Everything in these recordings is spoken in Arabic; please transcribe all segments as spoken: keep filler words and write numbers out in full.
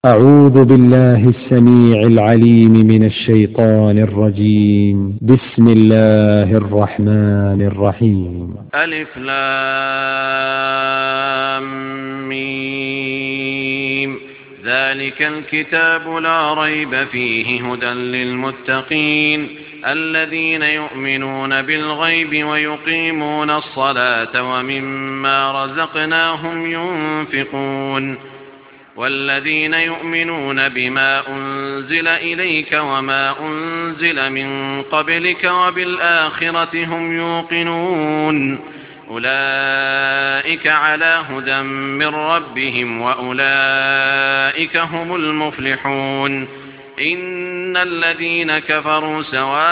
أعوذ بالله السميع العليم من الشيطان الرجيم. بسم الله الرحمن الرحيم. ألف لام ميم. ذلك الكتاب لا ريب فيه هدى للمتقين الذين يؤمنون بالغيب ويقيمون الصلاة ومما رزقناهم ينفقون والذين يؤمنون بما أنزل إليك وما أنزل من قبلك وبالآخرة هم يوقنون أولئك على هدى من ربهم وأولئك هم المفلحون. إن الذين كفروا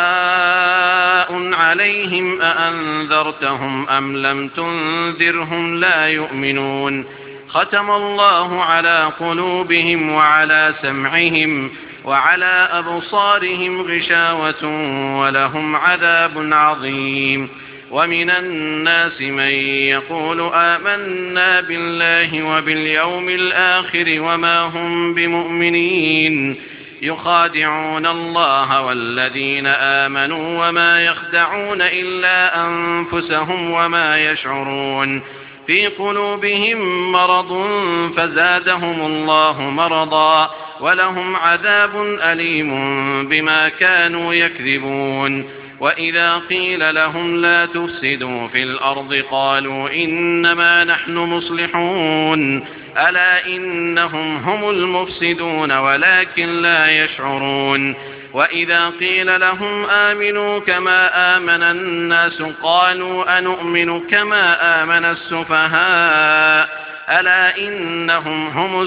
سواء عليهم أأنذرتهم أم لم تنذرهم لا يؤمنون. ختم الله على قلوبهم وعلى سمعهم وعلى أبصارهم غشاوة ولهم عذاب عظيم. ومن الناس من يقول آمنا بالله وباليوم الآخر وما هم بمؤمنين يخادعون الله والذين آمنوا وما يخدعون إلا أنفسهم وما يشعرون. في قلوبهم مرض فزادهم الله مرضا ولهم عذاب أليم بما كانوا يكذبون. وإذا قيل لهم لا تفسدوا في الأرض قالوا إنما نحن مصلحون ألا إنهم هم المفسدون ولكن لا يشعرون. وإذا قيل لهم آمنوا كما آمن الناس قالوا أنؤمن كما آمن السفهاء ألا إنهم هم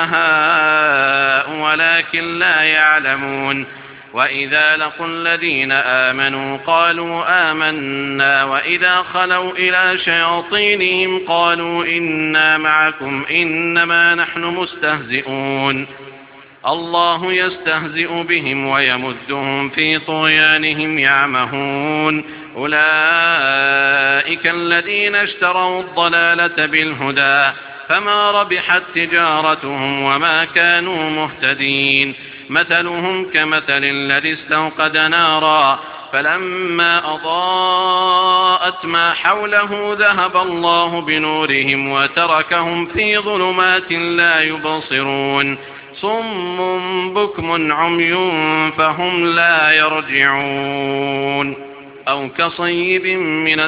السفهاء ولكن لا يعلمون. وإذا لقوا الذين آمنوا قالوا آمنا وإذا خلوا إلى شياطينهم قالوا إنا معكم إنما نحن مستهزئون. الله يستهزئ بهم ويمدهم في طغيانهم يعمهون. أولئك الذين اشتروا الضلالة بالهدى فما ربحت تجارتهم وما كانوا مهتدين. مثلهم كمثل الذي استوقد نارا فلما أضاءت ما حوله ذهب الله بنورهم وتركهم في ظلمات لا يبصرون. صم بكم عمي فهم لا يرجعون. أو كصيب من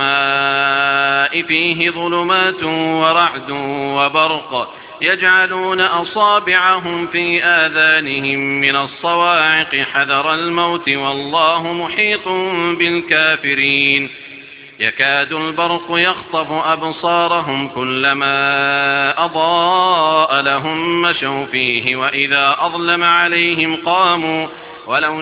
السماء فيه ظلمات ورعد وبرق يجعلون أصابعهم في آذانهم من الصواعق حذر الموت والله محيط بالكافرين. يكاد البرق يخطف أبصارهم كلما أضاء لهم مشوا فيه وإذا أظلم عليهم قاموا ولو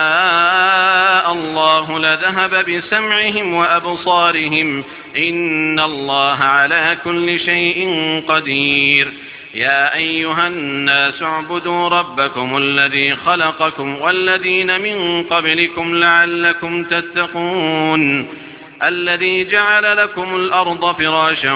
شاء الله لذهب بسمعهم وأبصارهم إن الله على كل شيء قدير. يا أيها الناس اعبدوا ربكم الذي خلقكم والذين من قبلكم لعلكم تتقون الذي جعل لكم الأرض فراشا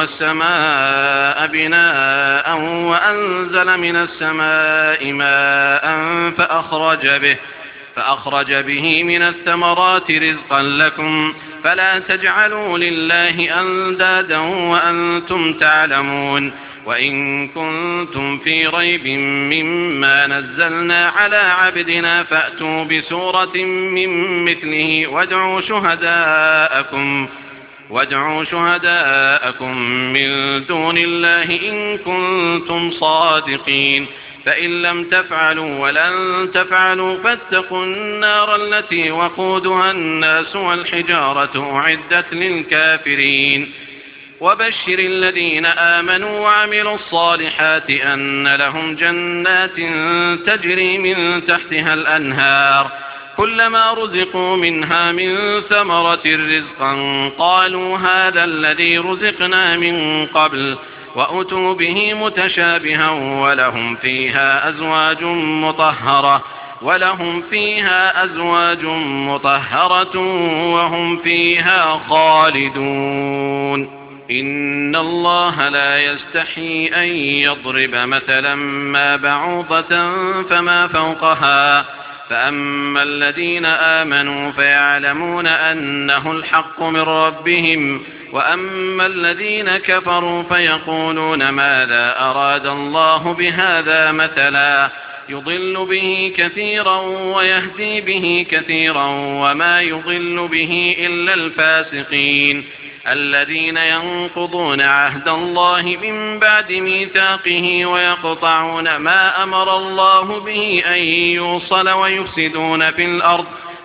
والسماء بناء وأنزل من السماء ماء فأخرج به فأخرج به من الثمرات رزقا لكم فلا تجعلوا لله أندادا وأنتم تعلمون. وإن كنتم في ريب مما نزلنا على عبدنا فأتوا بسورة من مثله وادعوا شهداءكم وادعوا شهداءكم من دون الله إن كنتم صادقين. فإن لم تفعلوا ولن تفعلوا فاتقوا النار التي وقودها الناس والحجارة أعدت للكافرين. وبشر الذين آمنوا وعملوا الصالحات أن لهم جنات تجري من تحتها الأنهار كلما رزقوا منها من ثمرة رزقا قالوا هذا الذي رزقنا من قبل وأتوا به متشابها ولهم فيها أزواج مطهرة ولهم فيها أزواج مطهرة وهم فيها خالدون. إن الله لا يستحي أن يضرب مثلا ما بعوضة فما فوقها فأما الذين آمنوا فيعلمون أنه الحق من ربهم وأما الذين كفروا فيقولون ماذا أراد الله بهذا مثلا يضل به كثيرا ويهدي به كثيرا وما يضل به إلا الفاسقين الذين ينقضون عهد الله من بعد ميثاقه ويقطعون ما أمر الله به أن يوصل ويفسدون في الأرض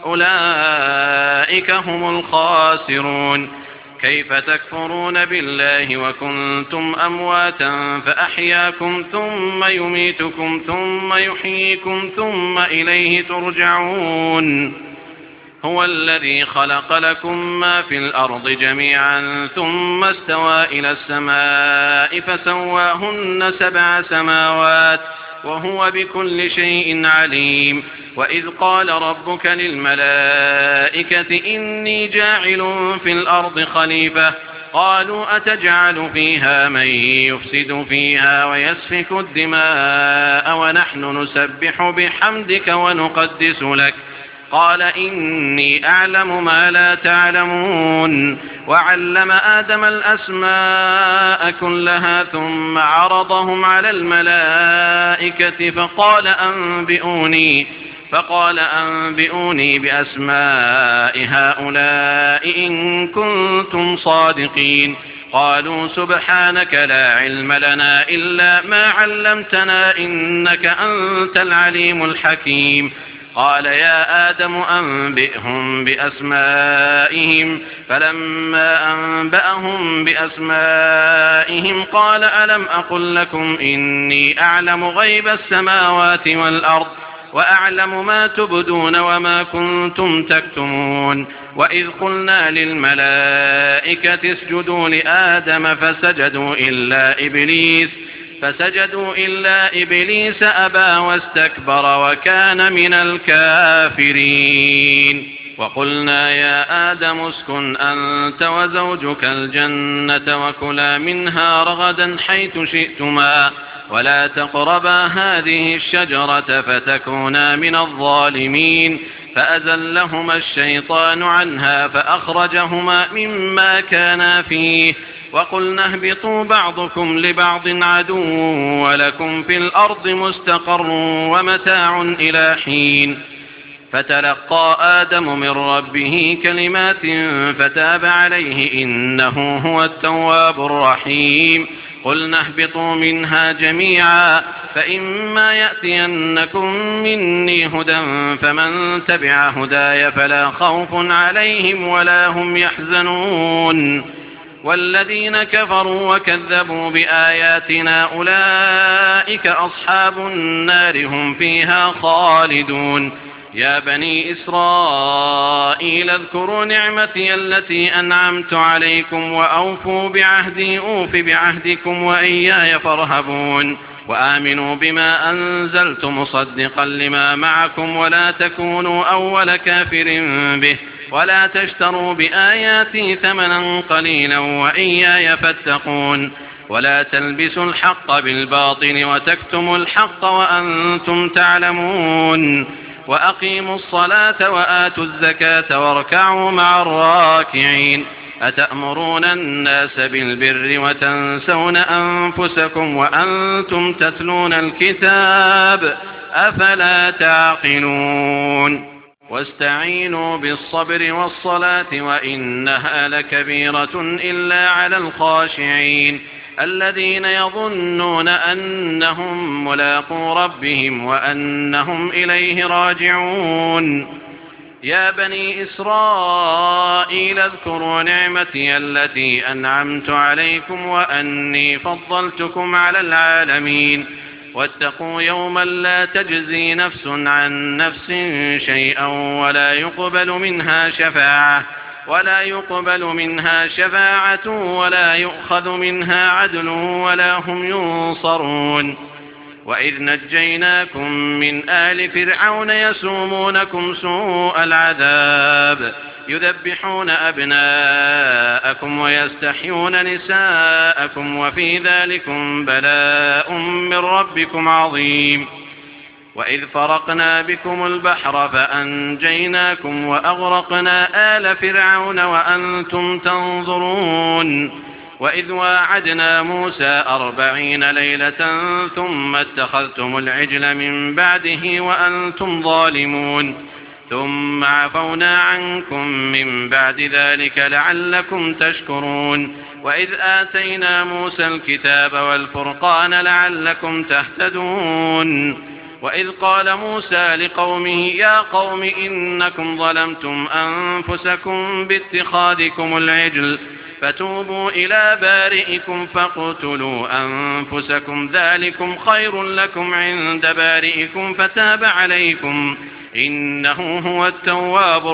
أولئك هم الخاسرون كيف تكفرون بالله وكنتم أمواتا فأحياكم ثم يميتكم ثم يحييكم ثم إليه ترجعون هو الذي خلق لكم ما في الأرض جميعا ثم استوى إلى السماء فسواهن سبع سماوات وهو بكل شيء عليم وإذ قال ربك للملائكة إني جاعل في الأرض خليفة قالوا أتجعل فيها من يفسد فيها ويسفك الدماء ونحن نسبح بحمدك ونقدس لك قال إني أعلم ما لا تعلمون وعلم آدم الأسماء كلها ثم عرضهم على الملائكة فقال أنبئوني فقال أنبئوني بأسماء هؤلاء إن كنتم صادقين قالوا سبحانك لا علم لنا إلا ما علمتنا إنك أنت العليم الحكيم قال يا آدم أنبئهم بأسمائهم فلما أنبأهم بأسمائهم قال ألم أقل لكم إني أعلم غيب السماوات والأرض وأعلم ما تبدون وما كنتم تكتمون وإذ قلنا للملائكة اسجدوا لآدم فسجدوا إلا إبليس فسجدوا إلا إبليس أبى واستكبر وكان من الكافرين وقلنا يا آدم اسكن أنت وزوجك الجنة وكلا منها رغدا حيث شئتما ولا تقربا هذه الشجرة فتكونا من الظالمين فأزلهما الشيطان عنها فأخرجهما مما كانا فيه وقلنا اهبطوا بعضكم لبعض عدو ولكم في الأرض مستقر ومتاع إلى حين فتلقى آدم من ربه كلمات فتاب عليه إنه هو التواب الرحيم قلنا اهبطوا منها جميعا فإما يأتينكم مني هدى فمن تبع هداي فلا خوف عليهم ولا هم يحزنون والذين كفروا وكذبوا بآياتنا أولئك أصحاب النار هم فيها خالدون يا بني إسرائيل اذكروا نعمتي التي أنعمت عليكم وأوفوا بعهدي أوف بعهدكم وإياي فارهبون وآمنوا بما أنزلت مصدقا لما معكم ولا تكونوا أول كافر به ولا تشتروا بآياتي ثمنا قليلا وإياي فاتقون ولا تلبسوا الحق بالباطل وتكتموا الحق وأنتم تعلمون وأقيموا الصلاة وآتوا الزكاة واركعوا مع الراكعين أتأمرون الناس بالبر وتنسون أنفسكم وأنتم تتلون الكتاب أفلا تعقلون واستعينوا بالصبر والصلاة وإنها لكبيرة إلا على الخاشعين الذين يظنون أنهم ملاقو ربهم وأنهم إليه راجعون يا بني إسرائيل اذكروا نعمتي التي أنعمت عليكم وأني فضلتكم على العالمين واتقوا يوما لا تجزي نفس عن نفس شيئا ولا يقبل منها شفاعة ولا يقبل منها شفاعة ولا يؤخذ منها عدل ولا هم ينصرون وإذ نجيناكم من آل فرعون يسومونكم سوء العذاب يذبحون أبناءكم ويستحيون نساءكم وفي ذلكم بلاء من ربكم عظيم. وإذ فرقنا بكم البحر فأنجيناكم وأغرقنا آل فرعون وأنتم تنظرون. وإذ واعدنا موسى أربعين ليلة ثم اتخذتم العجل من بعده وأنتم ظالمون ثم عفونا عنكم من بعد ذلك لعلكم تشكرون. وإذ آتينا موسى الكتاب والفرقان لعلكم تهتدون. وإذ قال موسى لقومه يا قوم إنكم ظلمتم أنفسكم باتخاذكم العجل فتوبوا إلى بارئكم فاقتلوا أنفسكم ذلكم خير لكم عند بارئكم فتاب عليكم إنه هو التواب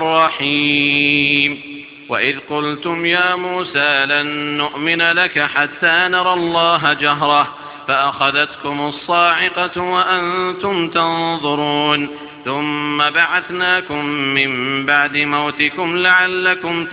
الرحيم. وإذ قلتم يا موسى لن نؤمن لك حتى نرى الله جهرة فأخذتكم الصاعقة وأنتم تنظرون ثم بعثناكم من بعد موتكم لعلكم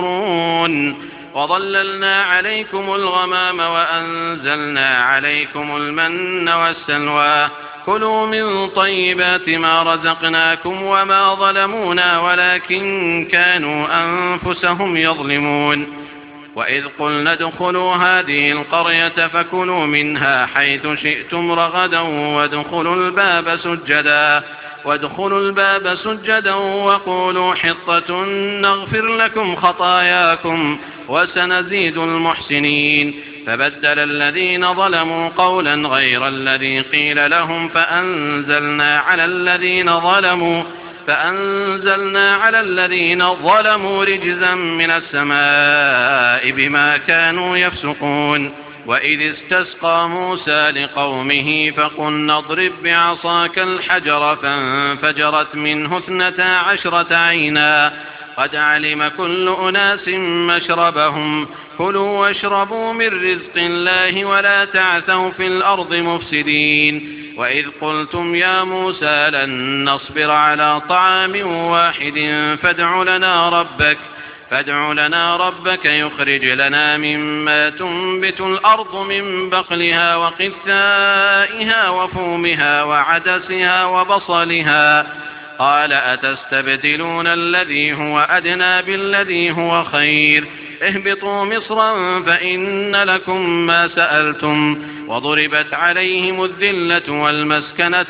تشكرون. وظللنا عليكم الغمام وأنزلنا عليكم المن والسلوى كلوا من طيبات ما رزقناكم وما ظلمونا ولكن كانوا أنفسهم يظلمون. وإذ قلنا ادخلوا هذه القرية فكلوا منها حيث شئتم رغدا وادخلوا الباب سجدا وادخلوا الباب سجدا وقولوا حطة نغفر لكم خطاياكم وسنزيد المحسنين. فبدل الذين ظلموا قولا غير الذي قيل لهم فأنزلنا على الذين ظلموا فأنزلنا على الذين ظلموا رجزا من السماء بما كانوا يفسقون. وإذ استسقى موسى لقومه فقلنا اضرب بعصاك الحجر فانفجرت منه اثنتا عشرة عينا قد علم كل أناس مشربهم كلوا واشربوا من رزق الله ولا تعثوا في الأرض مفسدين. وإذ قلتم يا موسى لن نصبر على طعام واحد فادع لنا ربك فادع لنا ربك يخرج لنا مما تنبت الأرض من بقلها وقثائها وفومها وعدسها وبصلها قال أتستبدلون الذي هو أدنى بالذي هو خير اهبطوا مصرا فإن لكم ما سألتم وضربت عليهم الذلة والمسكنة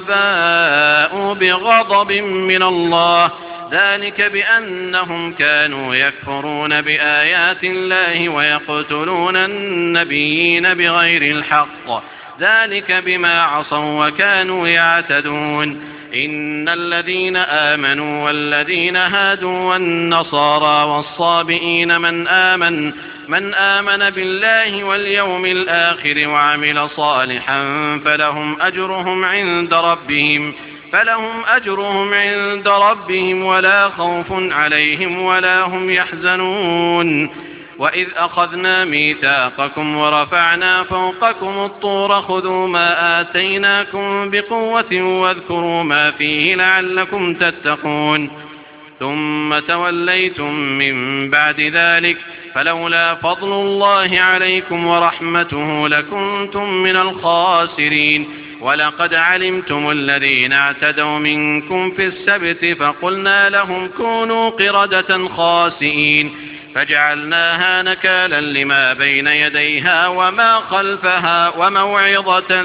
وباءوا بغضب من الله ذلك بأنهم كانوا يكفرون بآيات الله ويقتلون النبيين بغير الحق ذلك بما عصوا وكانوا يعتدون. إن الذين آمنوا والذين هادوا والنصارى والصابئين من آمن من آمن بالله واليوم الآخر وعمل صالحا فلهم أجرهم عند ربهم فلهم أجرهم عند ربهم ولا خوف عليهم ولا هم يحزنون. وإذ أخذنا ميثاقكم ورفعنا فوقكم الطور خذوا ما آتيناكم بقوة واذكروا ما فيه لعلكم تتقون ثم توليتم من بعد ذلك فلولا فضل الله عليكم ورحمته لكنتم من الخاسرين. ولقد علمتم الذين اعتدوا منكم في السبت فقلنا لهم كونوا قردة خاسئين فجعلناها نكالا لما بين يديها وما خلفها وموعظة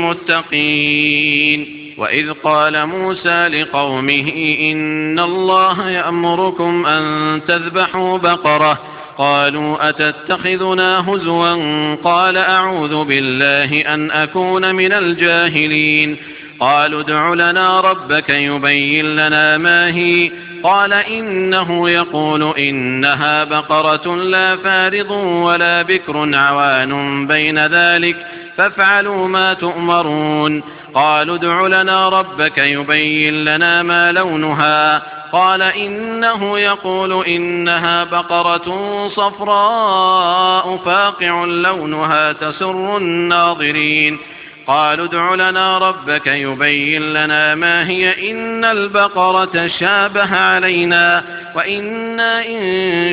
للمتقين. وإذ قال موسى لقومه إن الله يأمركم أن تذبحوا بقرة قالوا أتتخذنا هزوا قال أعوذ بالله أن أكون من الجاهلين. قالوا ادع لنا ربك يبين لنا ما هي قال إنه يقول إنها بقرة لا فارض ولا بكر عوان بين ذلك فافعلوا ما تؤمرون. قالوا ادع لنا ربك يبين لنا ما لونها قال إنه يقول إنها بقرة صفراء فاقع لونها تسر الناظرين. قالوا ادع لنا ربك يبين لنا ما هي إن البقرة شابه علينا وإنا إن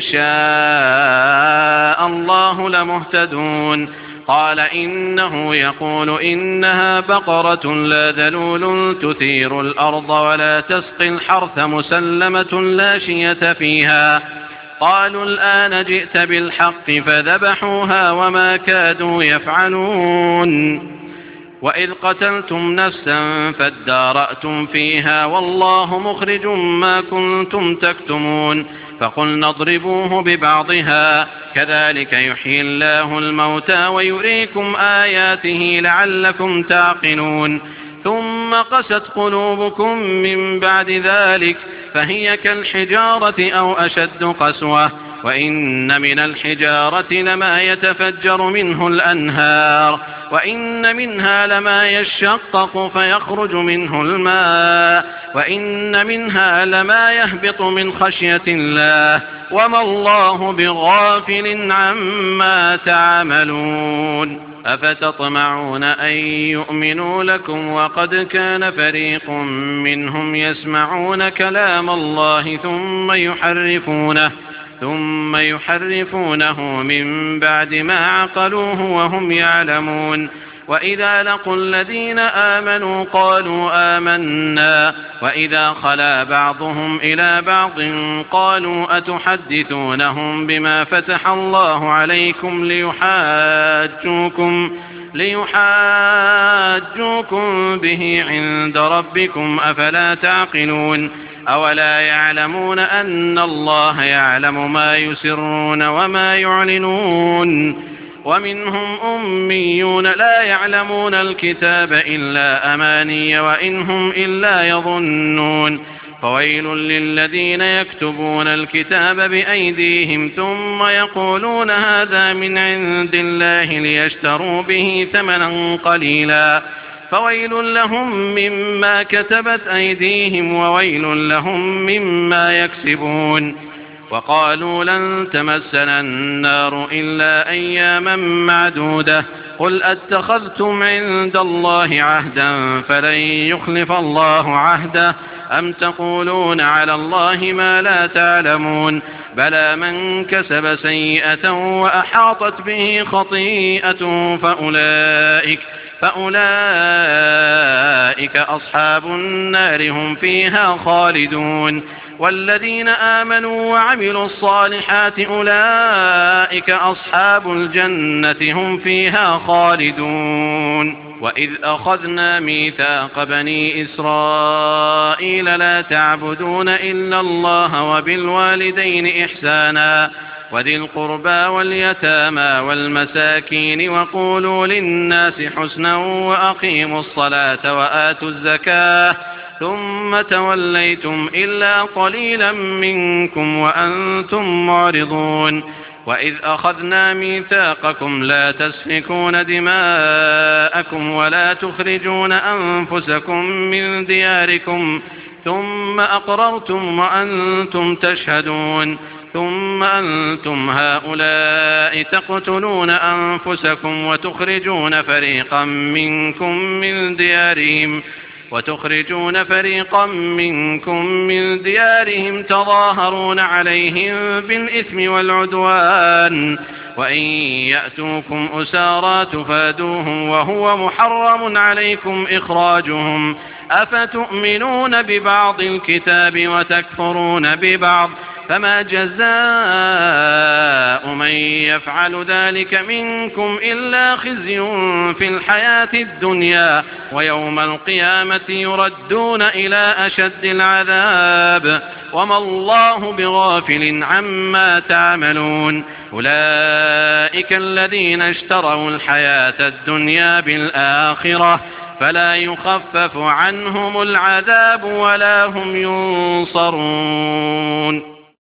شاء الله لمهتدون. قال إنه يقول إنها بقرة لا ذلول تثير الأرض ولا تسقي الحرث مسلمة لا شية فيها. قالوا الآن جئت بالحق فذبحوها وما كادوا يفعلون. وإذ قتلتم نفسا فادارأتم فيها والله مخرج ما كنتم تكتمون. فقلنا اضربوه ببعضها كذلك يحيي الله الموتى ويريكم آياته لعلكم تعقلون. ثم قست قلوبكم من بعد ذلك فهي كالحجارة أو أشد قسوة. وإن من الحجارة لما يتفجر منه الأنهار وإن منها لما يشقق فيخرج منه الماء وإن منها لما يهبط من خشية الله وما الله بغافل عما تعملون. أفتطمعون أن يؤمنوا لكم وقد كان فريق منهم يسمعون كلام الله ثم يحرفونه ثم يحرفونه من بعد ما عقلوه وهم يعلمون. وإذا لقوا الذين آمنوا قالوا آمنا وإذا خلا بعضهم إلى بعض قالوا أتحدثونهم بما فتح الله عليكم ليحاجوكم ليحاجوكم به عند ربكم أفلا تعقلون. أولا يعلمون أن الله يعلم ما يسرون وما يعلنون. ومنهم أميون لا يعلمون الكتاب إلا أماني وإنهم إلا يظنون. فويل للذين يكتبون الكتاب بأيديهم ثم يقولون هذا من عند الله ليشتروا به ثمنا قليلا فويل لهم مما كتبت أيديهم وويل لهم مما يكسبون. وقالوا لن تمسنا النار إلا أياما معدودة قل أتخذتم عند الله عهدا فلن يخلف الله عهده أم تقولون على الله ما لا تعلمون. بلى من كسب سيئة وأحاطت به خطيئته فأولئك فأولئك أصحاب النار هم فيها خالدون. والذين آمنوا وعملوا الصالحات أولئك أصحاب الجنة هم فيها خالدون. وإذ أخذنا ميثاق بني إسرائيل لا تعبدون إلا الله وبالوالدين إحسانا وذي القربى واليتامى والمساكين وقولوا للناس حسنا وأقيموا الصلاة وآتوا الزكاة ثم توليتم إلا قليلا منكم وأنتم معرضون. وإذ أخذنا ميثاقكم لا تسفكون دماءكم ولا تخرجون أنفسكم من دياركم ثم أقررتم وأنتم تشهدون ثم أنتم هؤلاء تقتلون أنفسكم وتخرجون فريقا منكم من ديارهم وتخرجون فريقا منكم من ديارهم تظاهرون عليهم بالإثم والعدوان وإن يأتوكم أسارى تفادوهم وهو محرم عليكم إخراجهم أفتؤمنون ببعض الكتاب وتكفرون ببعض فما جزاء من يفعل ذلك منكم إلا خزي في الحياة الدنيا ويوم القيامة يردون إلى أشد العذاب وما الله بغافل عما تعملون. أولئك الذين اشتروا الحياة الدنيا بالآخرة فلا يخفف عنهم العذاب ولا هم ينصرون.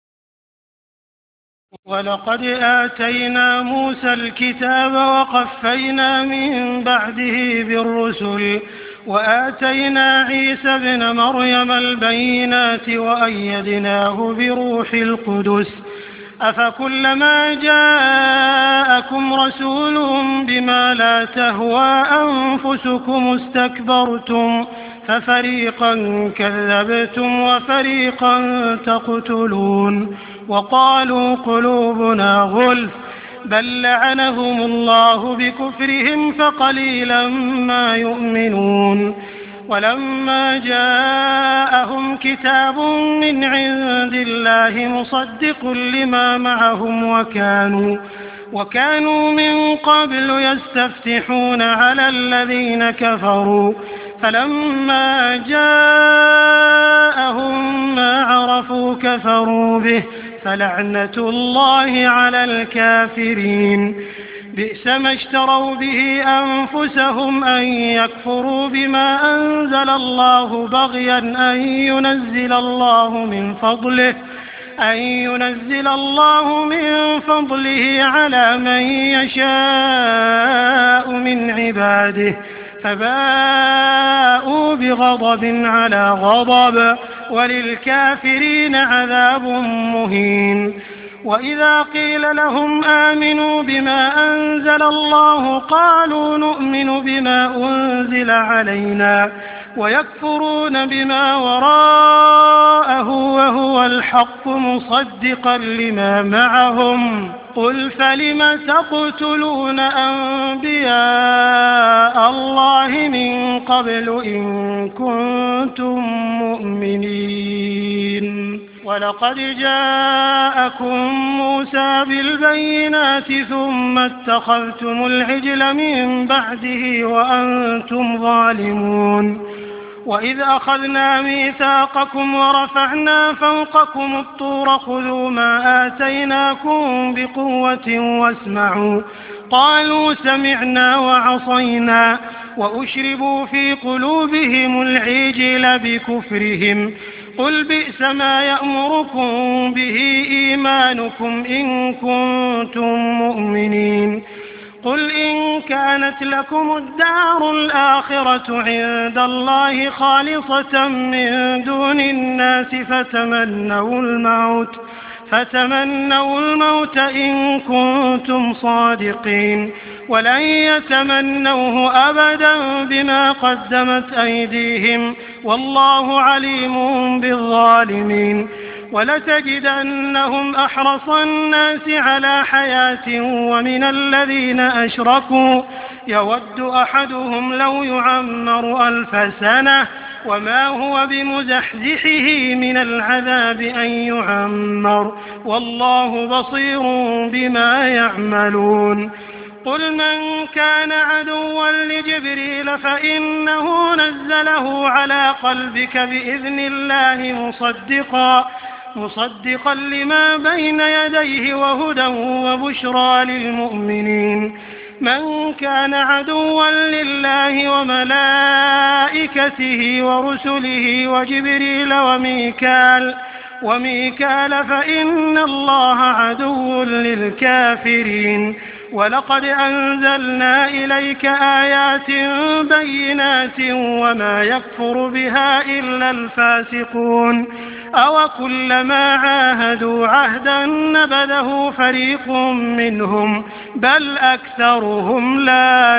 ولقد آتينا موسى الكتاب وقفينا من بعده بالرسل وآتينا عيسى ابن مريم البينات وأيدناه بروح القدس أفكلما جاءكم رسول بما لا تهوى أنفسكم استكبرتم ففريقا كذبتم وفريقا تقتلون وقالوا قلوبنا غلف بل لعنهم الله بكفرهم فقليلا ما يؤمنون ولما جاءهم كتاب من عند الله مصدق لما معهم وكانوا وكانوا من قبل يستفتحون على الذين كفروا فلما جاءهم ما عرفوا كفروا به فلعنة الله على الكافرين بئس ما اشتروا به أنفسهم أن يكفروا بما أنزل الله بغيا أن ينزل الله من فضله أن ينزل الله من فضله على من يشاء من عباده فباءوا بغضب على غضب وللكافرين عذاب مهين وإذا قيل لهم آمنوا بما أنزل الله قالوا نؤمن بما أنزل علينا ويكفرون بما وراءه وهو الحق مصدقا لما معهم قل فلم تقتلون أنبياء الله من قبل إن كنتم مؤمنين ولقد جاءكم موسى بالبينات ثم اتخذتم العجل من بعده وأنتم ظالمون وإذ أخذنا ميثاقكم ورفعنا فوقكم الطور خذوا ما آتيناكم بقوة واسمعوا قالوا سمعنا وعصينا وأشربوا في قلوبهم العجل بكفرهم قل بئس ما يأمركم به إيمانكم إن كنتم مؤمنين قل إن كانت لكم الدار الآخرة عند الله خالصة من دون الناس فتمنوا الموت فتمنوا الموت إن كنتم صادقين ولن يتمنوه أبدا بما قدمت أيديهم والله عليم بالظالمين ولتجدنهم أحرص الناس على حياة ومن الذين أشركوا يود أحدهم لو يعمر ألف سنة وما هو بمزحزحه من العذاب أن يعمر والله بصير بما يعملون قل من كان عدوا لجبريل فإنه نزله على قلبك بإذن الله مصدقا مصدقا لما بين يديه وهدى وبشرى للمؤمنين من كان عدوا لله وملائكته ورسله وجبريل وميكال وميكال فإن الله عدو للكافرين ولقد أنزلنا إليك آيات بينات وما يكفر بها إلا الفاسقون أو كلما عاهدوا عهدا نبذه فريق منهم بل أكثرهم لا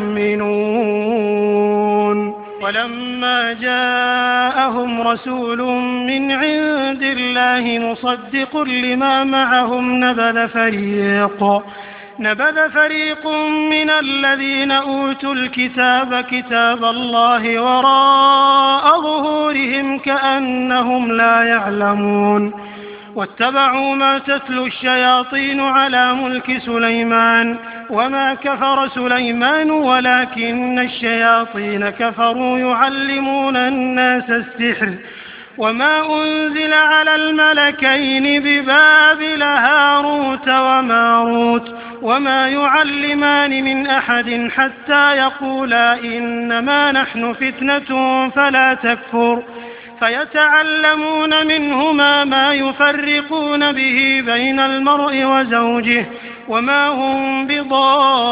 يؤمنون ولما جاءهم رسول من عند الله مصدق لما معهم نبذ فريق نبذ فريق من الذين أوتوا الكتاب كتاب الله وراء ظهورهم كأنهم لا يعلمون واتبعوا ما تتلو الشياطين على ملك سليمان وما كفر سليمان ولكن الشياطين كفروا يعلمون الناس السحر وما أنزل على الملكين ببابل هاروت وماروت وما يعلمان من أحد حتى يقولا إنما نحن فتنة فلا تكفر فيتعلمون منهما ما يفرقون به بين المرء وزوجه وما هم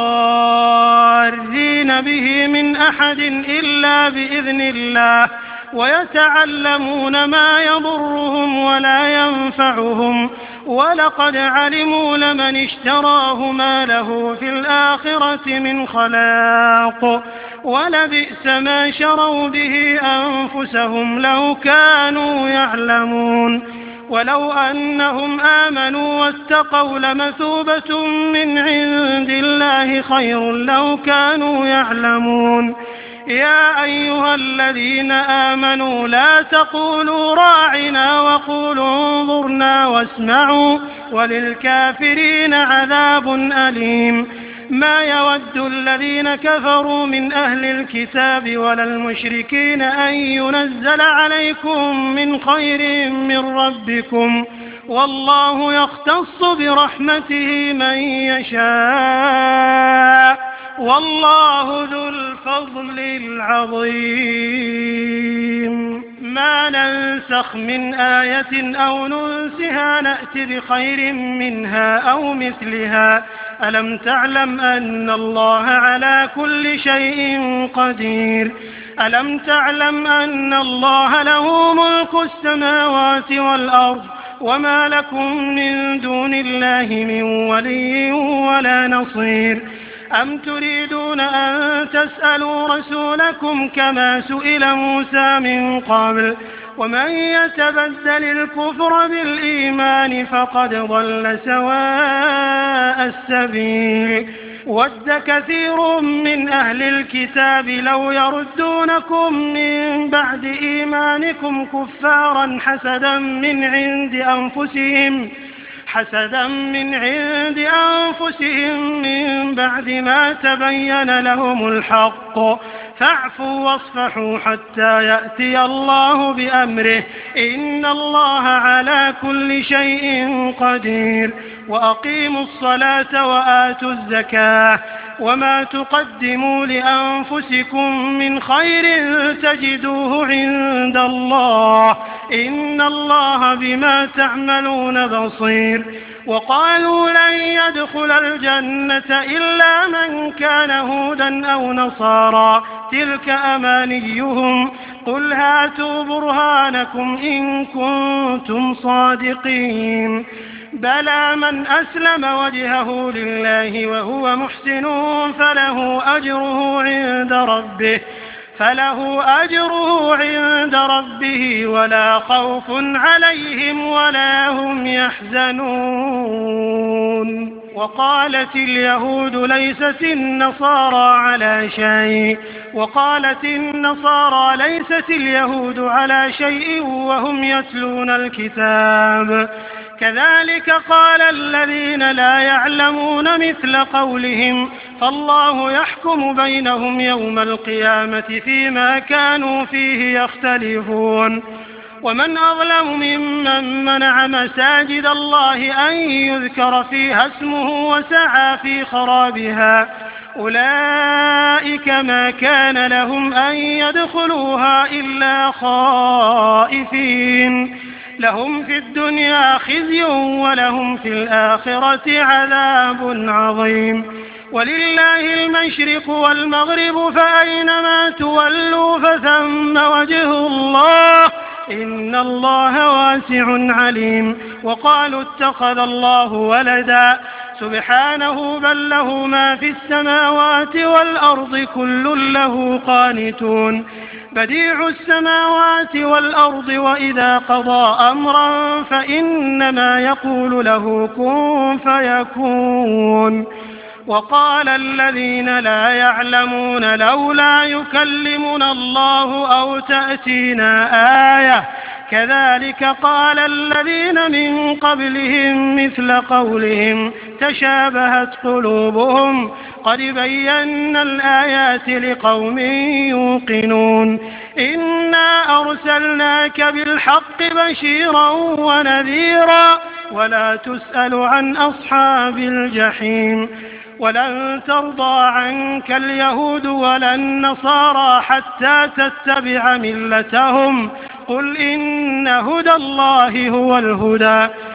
بضارين به من أحد إلا بإذن الله ويتعلمون ما يضرهم ولا ينفعهم ولقد علموا لمن اشتراه ما له في الآخرة من خلاق ولبئس ما شروا به أنفسهم لو كانوا يعلمون ولو أنهم آمنوا واتقوا لمثوبة من عند الله خير لو كانوا يعلمون يا أيها الذين آمنوا لا تقولوا راعنا وقولوا انظرنا واسمعوا وللكافرين عذاب أليم ما يود الذين كفروا من أهل الكتاب ولا المشركين أن ينزل عليكم من خير من ربكم والله يختص برحمته من يشاء والله ذو الفضل العظيم ما ننسخ من آية أو ننسها نأت بخير منها أو مثلها ألم تعلم أن الله على كل شيء قدير ألم تعلم أن الله له ملك السماوات والأرض وما لكم من دون الله من ولي ولا نصير أم تريدون أن تسألوا رسولكم كما سئل موسى من قبل ومن يتبدل الكفر بالإيمان فقد ضل سواء السبيل ود كثير من أهل الكتاب لو يردونكم من بعد إيمانكم كفارا حسدا من عند أنفسهم حسدا من عند أنفسهم من بعد ما تبين لهم الحق فاعفوا واصفحوا حتى يأتي الله بأمره إن الله على كل شيء قدير وأقيموا الصلاة وآتوا الزكاة وما تقدموا لأنفسكم من خير تجدوه عند الله إن الله بما تعملون بصير وقالوا لن يدخل الجنة إلا من كان هودا أو نصارى تلك أمانيهم قل هاتوا برهانكم إن كنتم صادقين بلى من أسلم وجهه لله وهو محسن فله أجره عند ربه فله أجره عند ربه ولا خوف عليهم ولا هم يحزنون وقالت اليهود ليست النصارى على شيء وقالت النصارى ليست اليهود على شيء وهم يتلون الكتاب كذلك قال الذين لا يعلمون مثل قولهم فالله يحكم بينهم يوم القيامة فيما كانوا فيه يختلفون ومن أظلم ممن منع مساجد الله أن يذكر فيها اسمه وسعى في خرابها أولئك ما كان لهم أن يدخلوها إلا خائفين لهم في الدنيا خزي ولهم في الآخرة عذاب عظيم ولله المشرق والمغرب فأينما تولوا فثم وجه الله إن الله واسع عليم وقالوا اتخذ الله ولدا سبحانه بل له ما في السماوات والأرض كل له قانتون بديع السماوات والأرض وإذا قضى أمرا فإنما يقول له كن فيكون وقال الذين لا يعلمون لولا يكلمنا الله أو تأتينا آية كذلك قال الذين من قبلهم مثل قولهم تشابهت قلوبهم قد بينا الآيات لقوم يوقنون إنا أرسلناك بالحق بشيرا ونذيرا ولا تسأل عن أصحاب الجحيم ولن ترضى عنك اليهود ولا النصارى حتى تتبع ملتهم قل إن هدى الله هو الهدى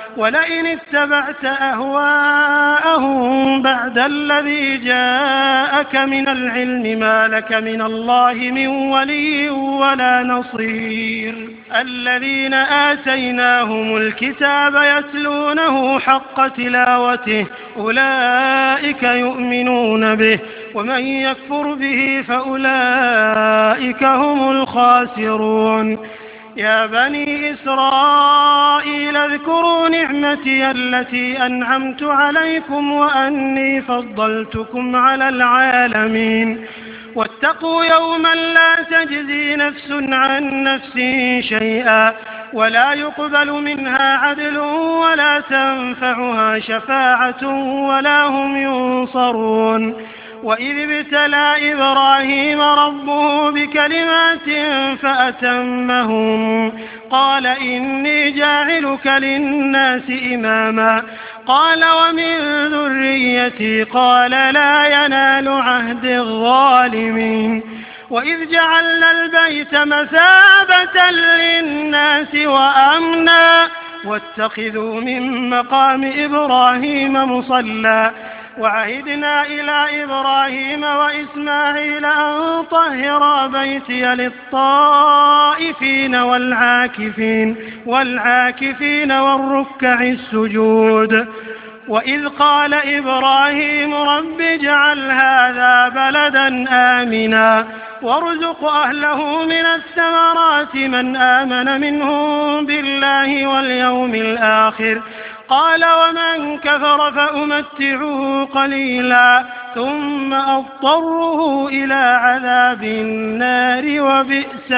ولئن اتبعت أهواءهم بعد الذي جاءك من العلم ما لك من الله من ولي ولا نصير. الذين آتيناهم الكتاب يتلونه حق تلاوته أولئك يؤمنون به ومن يكفر به فأولئك هم الخاسرون. يا بني إسرائيل اذكروا نعمتي التي أنعمت عليكم وأني فضلتكم على العالمين. واتقوا يوما لا تجزي نفس عن نفس شيئا ولا يقبل منها عدل ولا تنفعها شفاعة ولا هم ينصرون. وإذ ابتلى إبراهيم ربه بكلمات فأتمهم قال إني جاعلك للناس إماما قال ومن ذريتي قال لا ينال عهد الظالمين. وإذ جعلنا البيت مثابة للناس وأمنا واتخذوا من مقام إبراهيم مصلى وعهدنا إلى إبراهيم وإسماعيل أن طهرا بيتي للطائفين والعاكفين والعاكفين والركع السجود. وإذ قال إبراهيم رب اجعل هذا بلدا آمنا وارزق أهله من الثمرات من آمن منهم بالله واليوم الآخر قال ومن كفر فأمتعه قليلا ثم أضطره إلى عذاب النار وبئس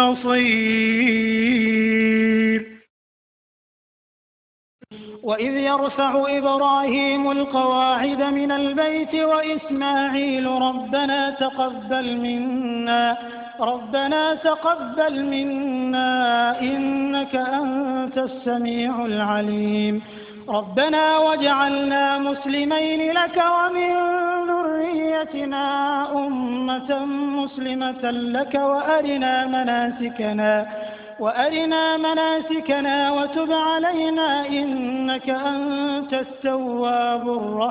المصير. وإذ يرفع إبراهيم القواعد من البيت وإسماعيل ربنا تقبل منا ربنا تقبل منا إنك أنت السميع العليم. ربنا واجعلنا مسلمين لك ومن ذريتنا أمة مسلمة لك وأرنا مناسكنا وأرنا مناسكنا وتب علينا إنك أنت التواب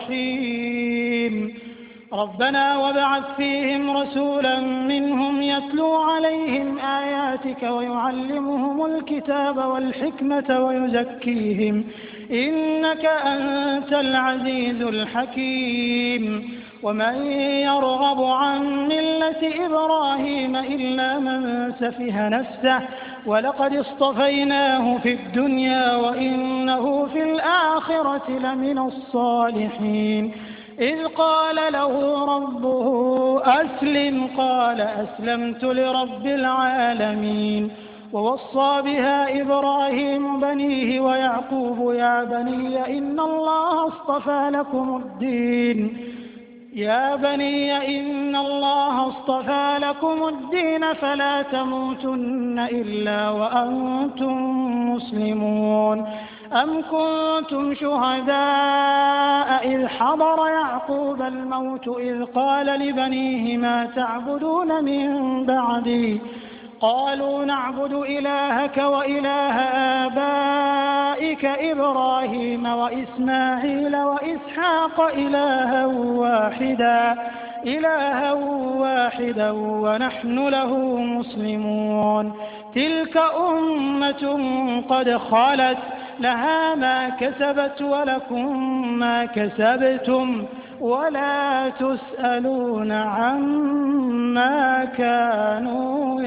الرحيم. ربنا وابعث فيهم رسولا منهم يتلو عليهم آياتك ويعلمهم الكتاب والحكمة ويزكيهم إنك أنت العزيز الحكيم. ومن يرغب عن ملة إبراهيم إلا من سفه نفسه ولقد اصطفيناه في الدنيا وإنه في الآخرة لمن الصالحين. إذ قال له ربه أسلم قال أسلمت لرب العالمين. ووصى بها إبراهيم بنيه ويعقوب يا بني إن الله اصطفى لكم الدين يا بني إن الله اصطفى لكم الدين فلا تموتن إلا وأنتم مسلمون. أم كنتم شهداء إذ حضر يعقوب الموت إذ قال لبنيه ما تعبدون من بعدي قالوا نعبد إلهك وإله آبائك إبراهيم وإسماعيل وإسحاق إلها واحدا إلها واحدا ونحن له مسلمون. تلك أمة قد خلت لها ما كسبت ولكم ما كسبتم ولا تسألون عما كانوا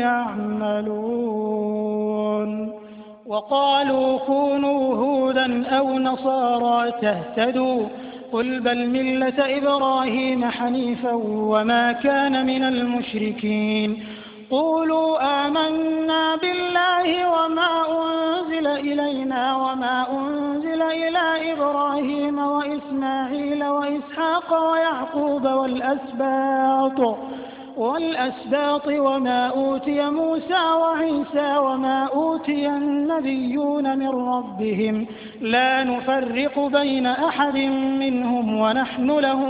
يعملون. وقالوا كونوا هودا أو نصارى تهتدوا قل بل ملة إبراهيم حنيفا وما كان من المشركين. قولوا آمنا بالله وما أنزل إلينا وما أنزل إلى إبراهيم وإسماعيل وإسحاق ويعقوب والأسباط والأسباط وما أوتي موسى وعيسى وما أوتي النبيون من ربهم لا نفرق بين أحد منهم ونحن له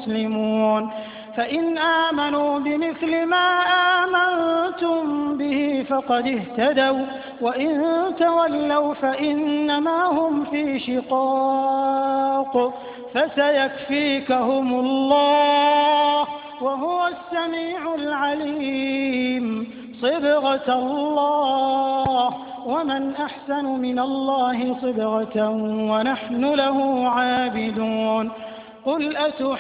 مسلمون. فإن آمنوا بمثل ما آمنتم به به فقد اهتدوا وإن تولوا فإنما هم في شقاق فسيكفيكهم الله وهو السميع العليم صبغة الله ومن أحسن من الله صبغة ونحن له عابدون قل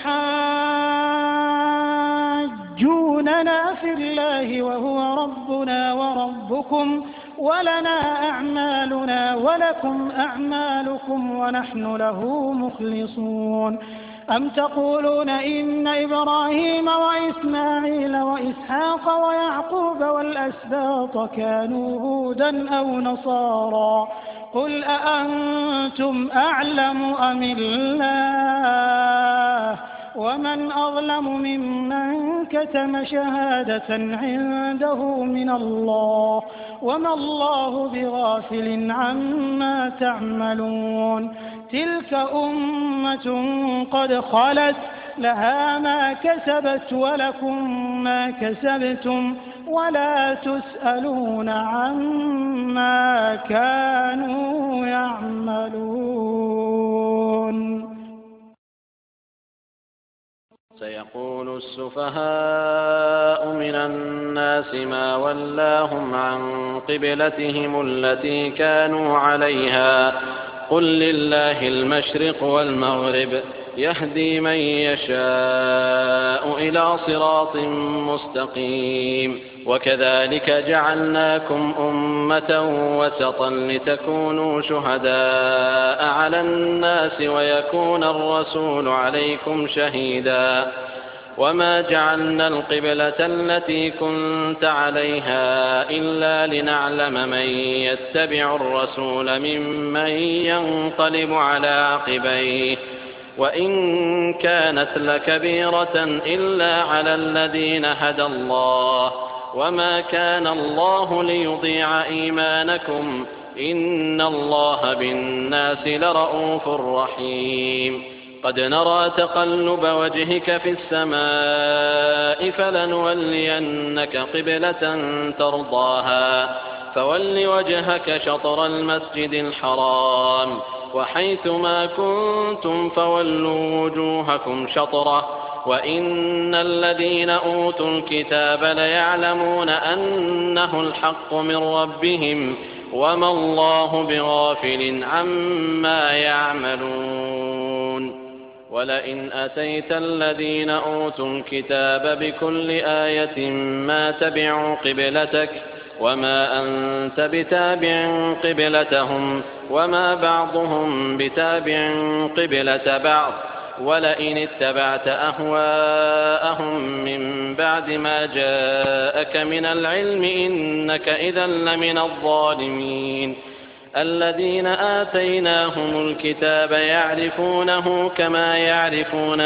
أتحاجوننا في الله وهو ربنا وربكم ولنا أعمالنا ولكم أعمالكم ونحن له مخلصون أم تقولون إن إبراهيم وإسماعيل وإسحاق ويعقوب والأسباط كانوا هودا أو نصارى قل أأنتم أعلم أم الله ومن أظلم ممن كتم شهادة عنده من الله وما الله بغافل عما تعملون تلك أمة قد خلت لها ما كسبت ولكم ما كسبتم ولا تسألون عما كانوا يعملون سيقول السفهاء من الناس ما ولاهم عن قبلتهم التي كانوا عليها قل لله المشرق والمغرب يهدي من يشاء إلى صراط مستقيم وكذلك جعلناكم أمة وسطا لتكونوا شهداء على الناس ويكون الرسول عليكم شهيدا وما جعلنا القبلة التي كنت عليها إلا لنعلم من يتبع الرسول ممن ينقلب على عقبيه وإن كانت لكبيرة إلا على الذين هدى الله وما كان الله ليضيع إيمانكم إن الله بالناس لرءوف رحيم قد نرى تقلب وجهك في السماء فلنولينك قبلة ترضاها فول وجهك شطر المسجد الحرام وحيث ما كنتم فولوا وجوهكم شطره وإن الذين أوتوا الكتاب ليعلمون أنه الحق من ربهم وما الله بغافل عما يعملون ولئن أتيت الذين أوتوا الكتاب بكل آية ما تبعوا قبلتك وما أنت بتابع قبلتهم وما بعضهم بتابع قبلة بعض ولئن اتبعت أهواءهم من بعد ما جاءك من العلم إنك إذا لمن الظالمين الذين آتيناهم الكتاب يعرفونه كما يعرفون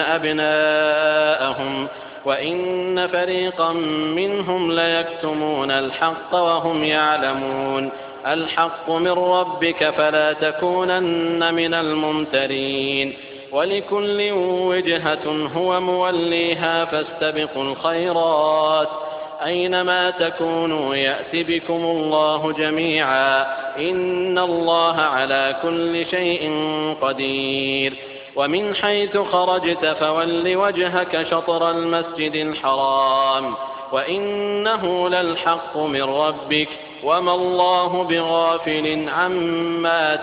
أبناءهم وإن فريقا منهم ليكتمون الحق وهم يعلمون الحق من ربك فلا تكونن من الممترين ولكل وجهة هو موليها فاستبقوا الخيرات أينما تكونوا يأت بكم الله جميعا إن الله على كل شيء قدير ومن حيث خرجت فول وجهك شطر المسجد الحرام وإنه للحق من ربك وما الله بغافل عما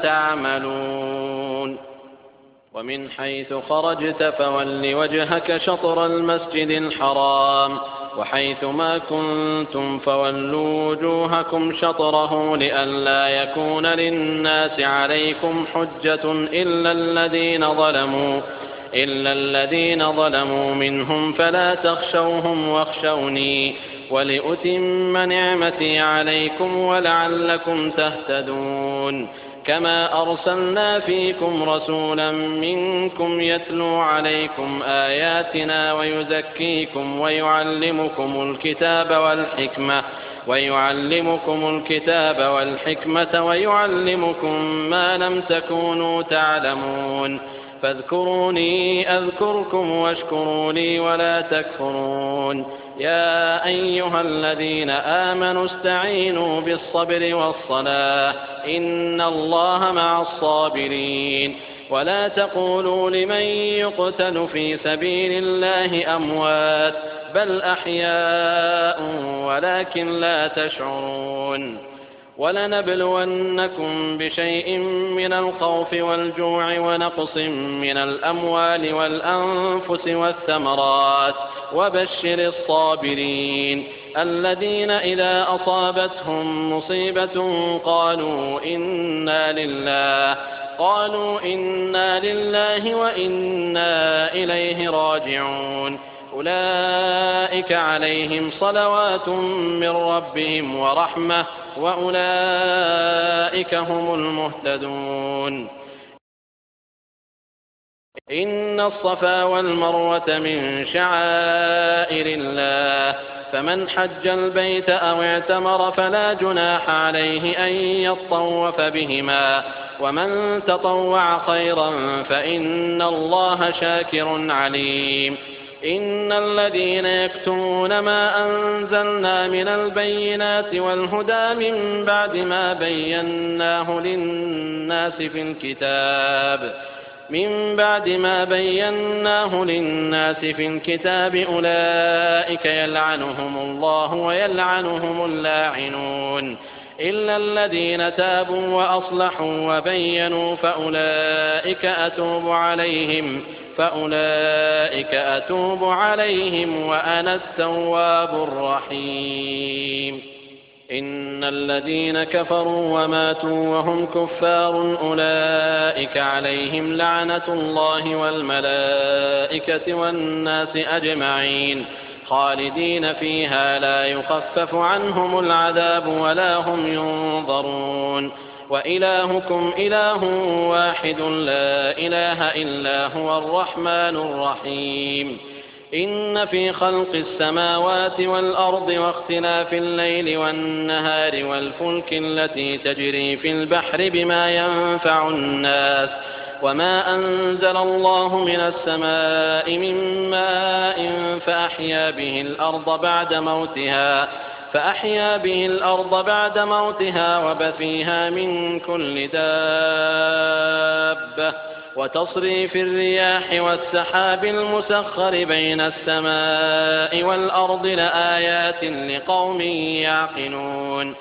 تعملون ومن حيث خرجت فول وجهك شطر المسجد الحرام وحيث ما كنتم فولوا وجوهكم شطره لئلا يكون للناس عليكم حجة إلا الذين ظلموا إلا الذين ظلموا منهم فلا تخشوهم واخشوني ولأتم نعمتي عليكم ولعلكم تهتدون كما أرسلنا فيكم رسولا منكم يتلو عليكم آياتنا ويزكيكم ويعلمكم الكتاب والحكمة ويعلمكم الكتاب والحكمة ويعلمكم ما لم تكونوا تعلمون فاذكروني أذكركم واشكروا لي ولا تكفرون يا أيها الذين آمنوا استعينوا بالصبر والصلاة إن الله مع الصابرين ولا تقولوا لمن يقتل في سبيل الله أموات بل أحياء ولكن لا تشعرون ولنبلونكم بشيء من الخوف والجوع ونقص من الأموال والأنفس والثمرات وبشر الصابرين الذين إذا أصابتهم مصيبة قالوا إنا لله قالوا إنا لله وإنا إليه راجعون أولئك عليهم صلوات من ربهم ورحمة وأولئك هم المهتدون إن الصفا والمروة من شعائر الله فمن حج البيت أو اعتمر فلا جناح عليه أن يطوف بهما ومن تطوع خيرا فإن الله شاكر عليم إن الذين يكتمون ما أنزلنا من البينات والهدى من بعد ما بيناه للناس في الكتاب من بعد ما بيناه للناس في الكتاب أولئك يلعنهم الله ويلعنهم اللاعنون إلا الذين تابوا وأصلحوا وبينوا فأولئك أتوب عليهم فأولئك أتوب عليهم وأنا التواب الرحيم إن الذين كفروا وماتوا وهم كفار أولئك عليهم لعنة الله والملائكة والناس أجمعين خالدين فيها لا يخفف عنهم العذاب ولا هم ينظرون وإلهكم إله واحد لا إله إلا هو الرحمن الرحيم إن في خلق السماوات والأرض واختلاف الليل والنهار والفلك التي تجري في البحر بما ينفع الناس وما أنزل الله من السماء من ماء فأحيا به الأرض بعد موتها فأحيا به الأرض بعد موتها وبث فيها من كل دابة وتصريف الرياح والسحاب المسخر بين السماء والأرض لآيات لقوم يعقلون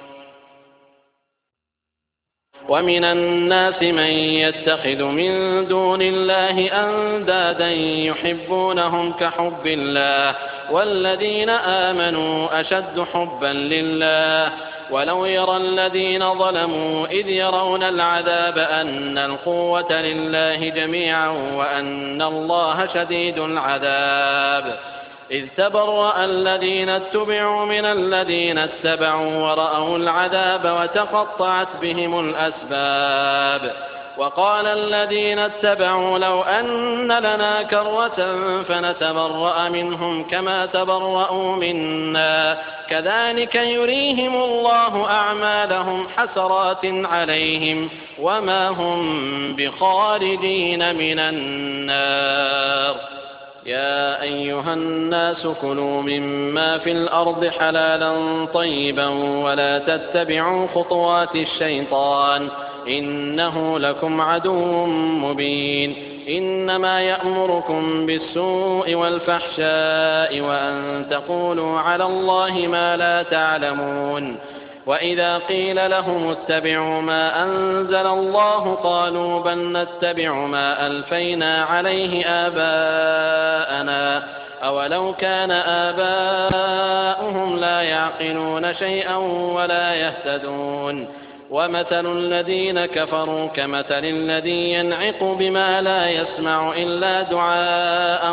ومن الناس من يتخذ من دون الله أندادا يحبونهم كحب الله والذين آمنوا أشد حبا لله ولو يرى الذين ظلموا إذ يرون العذاب أن القوة لله جميعا وأن الله شديد العذاب إذ تبرأ الذين اتبعوا من الذين اتبعوا ورأوا العذاب وتقطعت بهم الأسباب وقال الذين اتبعوا لو أن لنا كرة فنتبرأ منهم كما تبرأوا منا كذلك يريهم الله أعمالهم حسرات عليهم وما هم بخارجين من النار يا أيها الناس كلوا مما في الأرض حلالا طيبا ولا تتبعوا خطوات الشيطان إنه لكم عدو مبين إنما يأمركم بالسوء والفحشاء وأن تقولوا على الله ما لا تعلمون وإذا قيل لهم اتبعوا ما أنزل الله قالوا بل نتبع ما ألفينا عليه آباءنا أولو كان آباؤهم لا يعقلون شيئا ولا يهتدون ومثل الذين كفروا كمثل الذي ينعق بما لا يسمع إلا دعاء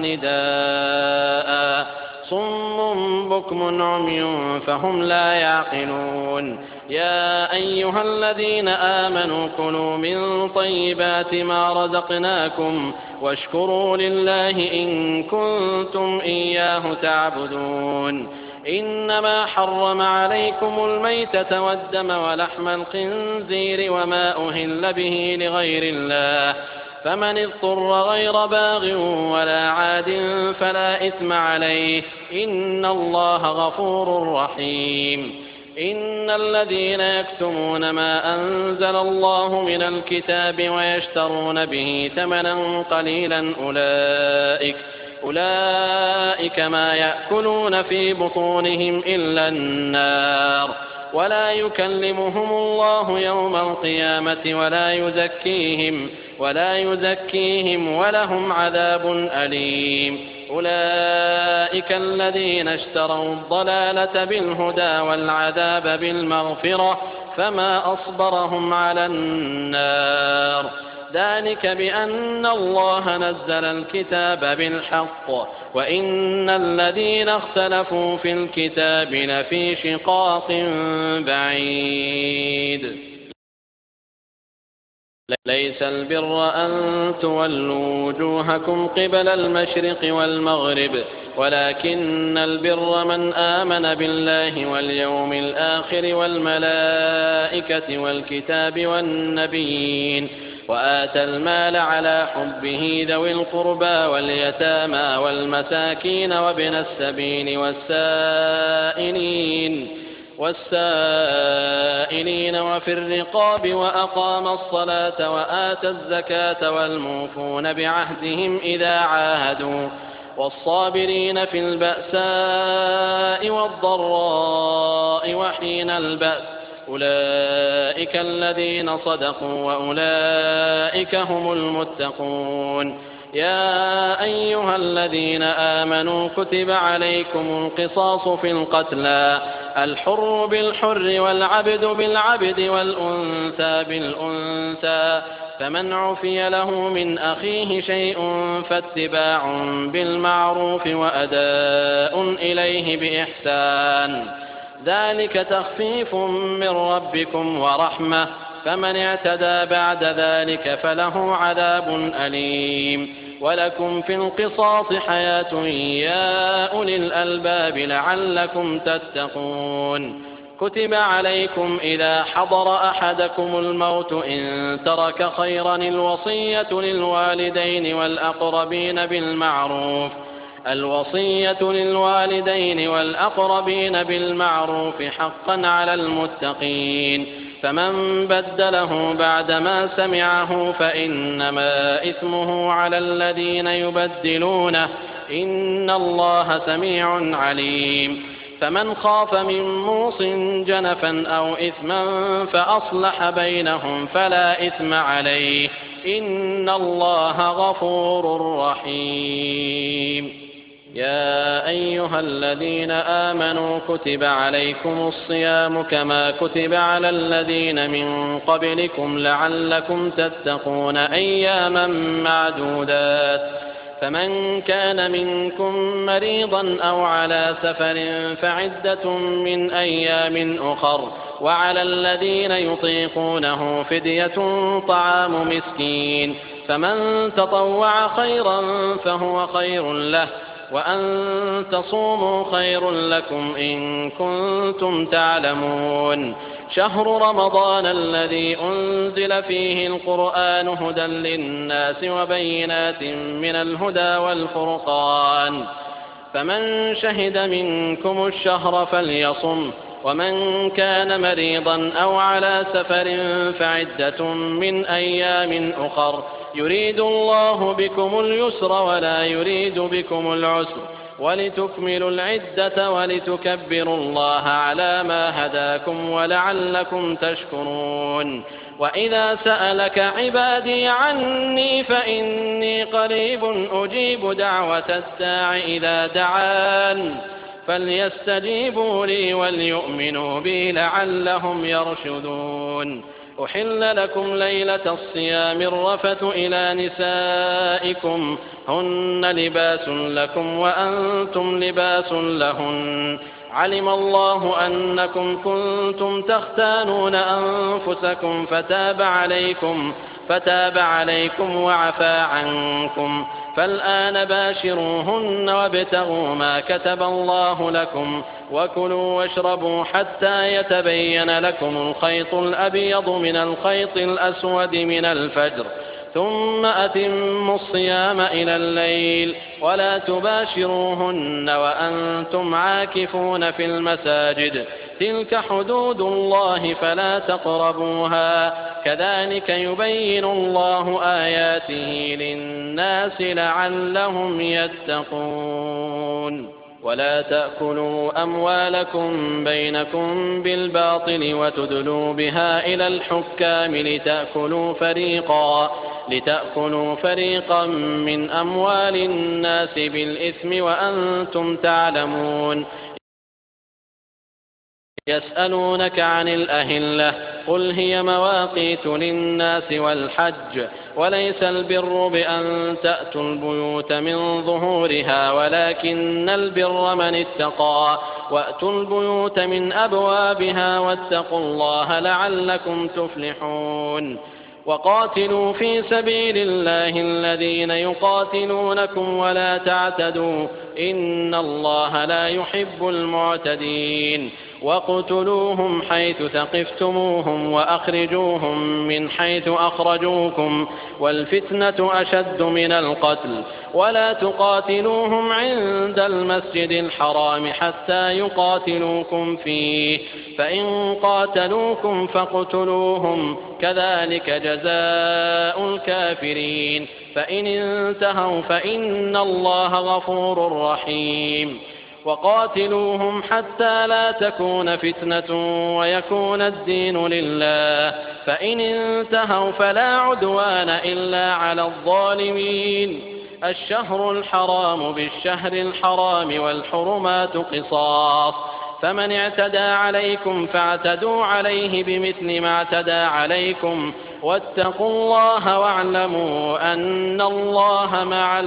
ونداء صم بكم عمي فهم لا يعقلون يا أيها الذين آمنوا كلوا من طيبات ما رزقناكم واشكروا لله إن كنتم إياه تعبدون إنما حرم عليكم الميتة والدم ولحم الخنزير وما أهل به لغير الله فمن اضطر غير باغ ولا عاد فلا إثم عليه إن الله غفور رحيم. إن الذين يكتمون ما أنزل الله من الكتاب ويشترون به ثمنا قليلا أولئك أولئك ما يأكلون في بطونهم إلا النار ولا يكلمهم الله يوم القيامة ولا يزكيهم ولا يزكيهم ولهم عذاب أليم. أولئك الذين اشتروا الضلالة بالهدى والعذاب بالمغفرة فما أصبرهم على النار ذلك بأن الله نزل الكتاب بالحق وإن الذين اختلفوا في الكتاب لفي شقاق بعيد. ليس البر أن تولوا وجوهكم قبل المشرق والمغرب ولكن البر من آمن بالله واليوم الآخر والملائكة والكتاب والنبيين وآتى المال على حبه ذوي القربى واليتامى والمساكين وابن السبيل والسائلين والسائلين وفي الرقاب وأقام الصلاة وآتى الزكاة والموفون بعهدهم إذا عاهدوا والصابرين في البأساء والضراء وحين البأس أولئك الذين صدقوا وأولئك هم المتقون. يا أيها الذين آمنوا كتب عليكم القصاص في القتلى الحر بالحر والعبد بالعبد والأنثى بالأنثى فمن عفي له من أخيه شيء فاتباع بالمعروف وأداء إليه بإحسان ذلك تخفيف من ربكم ورحمة فمن اعتدى بعد ذلك فله عذاب أليم. ولكم في القصاص حياة يا أولي الألباب لعلكم تتقون. كتب عليكم إذا حضر أحدكم الموت إن ترك خيرا الوصية للوالدين والأقربين بالمعروف الوصية للوالدين والأقربين بالمعروف حقا على المتقين فمن بدله بعدما سمعه فإنما إثمه على الذين يبدلونه إن الله سميع عليم. فمن خاف من موص جنفا أو إثما فأصلح بينهم فلا إثم عليه إن الله غفور رحيم. يا أيها الذين آمنوا كتب عليكم الصيام كما كتب على الذين من قبلكم لعلكم تتقون أياما معدودات فمن كان منكم مريضا أو على سفر فعدة من أيام أخر وعلى الذين يطيقونه فدية طعام مسكين فمن تطوع خيرا فهو خير له وأن تصوموا خير لكم إن كنتم تعلمون. شهر رمضان الذي أنزل فيه القرآن هدى للناس وبينات من الهدى والفرقان فمن شهد منكم الشهر فليصم ومن كان مريضا أو على سفر فعدة من أيام أخر يريد الله بكم اليسر ولا يريد بكم العسر ولتكملوا العدة ولتكبروا الله على ما هداكم ولعلكم تشكرون. وإذا سألك عبادي عني فإني قريب أجيب دعوة الداع إذا دعان فليستجيبوا لي وليؤمنوا بي لعلهم يرشدون. أحل لكم ليلة الصيام الرفث إلى نسائكم هن لباس لكم وأنتم لباس لهن علم الله أنكم كنتم تختانون أنفسكم فتاب عليكم فتاب عليكم وعفى عنكم فالآن باشروهن وابتغوا ما كتب الله لكم وكلوا واشربوا حتى يتبين لكم الخيط الأبيض من الخيط الأسود من الفجر ثم أتموا الصيام إلى الليل ولا تباشروهن وأنتم عاكفون في المساجد تلك حدود الله فلا تقربوها كذلك يبين الله آياته للناس لعلهم يتقون ولا تأكلوا أموالكم بينكم بالباطل وتدلوا بها إلى الحكام لتأكلوا فريقا لتأكلوا فريقا من أموال الناس بالإثم وأنتم تعلمون يسألونك عن الأهلة قل هي مواقيت للناس والحج وليس البر بأن تأتوا البيوت من ظهورها ولكن البر من اتقى وأتوا البيوت من أبوابها واتقوا الله لعلكم تفلحون وقاتلوا في سبيل الله الذين يقاتلونكم ولا تعتدوا إن الله لا يحب المعتدين وَاقْتُلُوهُمْ حَيْثُ ثَقِفْتُمُوهُمْ وَأَخْرِجُوهُمْ مِنْ حَيْثُ أَخْرَجُوكُمْ وَالْفِتْنَةُ أَشَدُّ مِنَ الْقَتْلِ وَلَا تُقَاتِلُوهُمْ عِندَ الْمَسْجِدِ الْحَرَامِ حَتَّى يُقَاتِلُوكُمْ فِيهِ فَإِنْ قَاتَلُوكُمْ فَاقْتُلُوهُمْ كَذَلِكَ جَزَاءُ الْكَافِرِينَ فَإِنِ انْتَهَوْا فَإِنَّ اللَّهَ غَفُورٌ رَحِيمٌ وقاتلوهم حتى لا تكون فتنة ويكون الدين لله فإن انتهوا فلا عدوان إلا على الظالمين الشهر الحرام بالشهر الحرام والحرمات قصاص فمن اعتدى عليكم فاعتدوا عليه بمثل ما اعتدى عليكم واتقوا الله واعلموا أن الله مع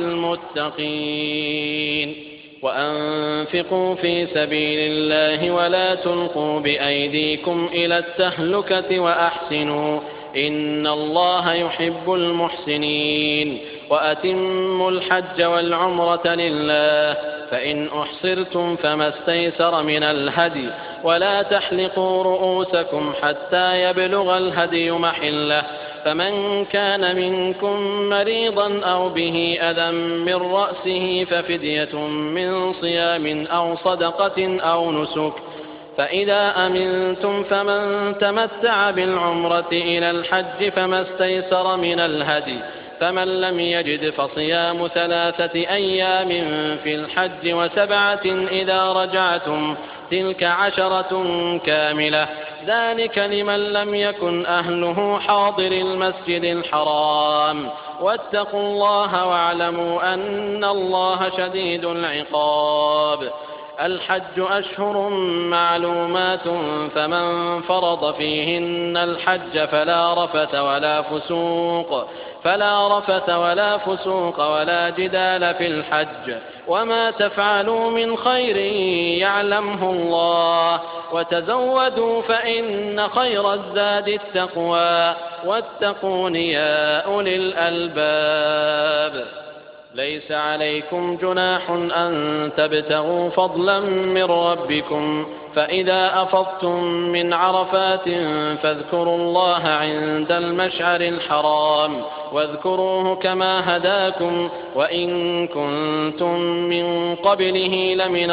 المتقين وأنفقوا في سبيل الله ولا تلقوا بأيديكم إلى التهلكة وأحسنوا إن الله يحب المحسنين وأتموا الحج والعمرة لله فإن أحصرتم فما استيسر من الهدي ولا تحلقوا رؤوسكم حتى يبلغ الهدي محله فمن كان منكم مريضا أو به أذى من رأسه ففدية من صيام أو صدقة أو نسك فإذا أمنتم فمن تمتع بالعمرة إلى الحج فما استيسر من الهدي فمن لم يجد فصيام ثلاثة أيام في الحج وسبعة إذا رجعتم تلك عشرة كاملة ذلك لمن لم يكن أهله حاضر المسجد الحرام واتقوا الله واعلموا أن الله شديد العقاب الحج أشهر معلومات فمن فرض فيهن الحج فلا رفث ولا فسوق فلا رفث ولا فسوق ولا جدال في الحج وما تفعلوا من خير يعلمه الله وتزودوا فإن خير الزاد التقوى واتقون يا أولي الألباب ليس عليكم جناح أن تبتغوا فضلا من ربكم فإذا أفضتم من عرفات فاذكروا الله عند المشعر الحرام واذكروه كما هداكم وإن كنتم من قبله لمن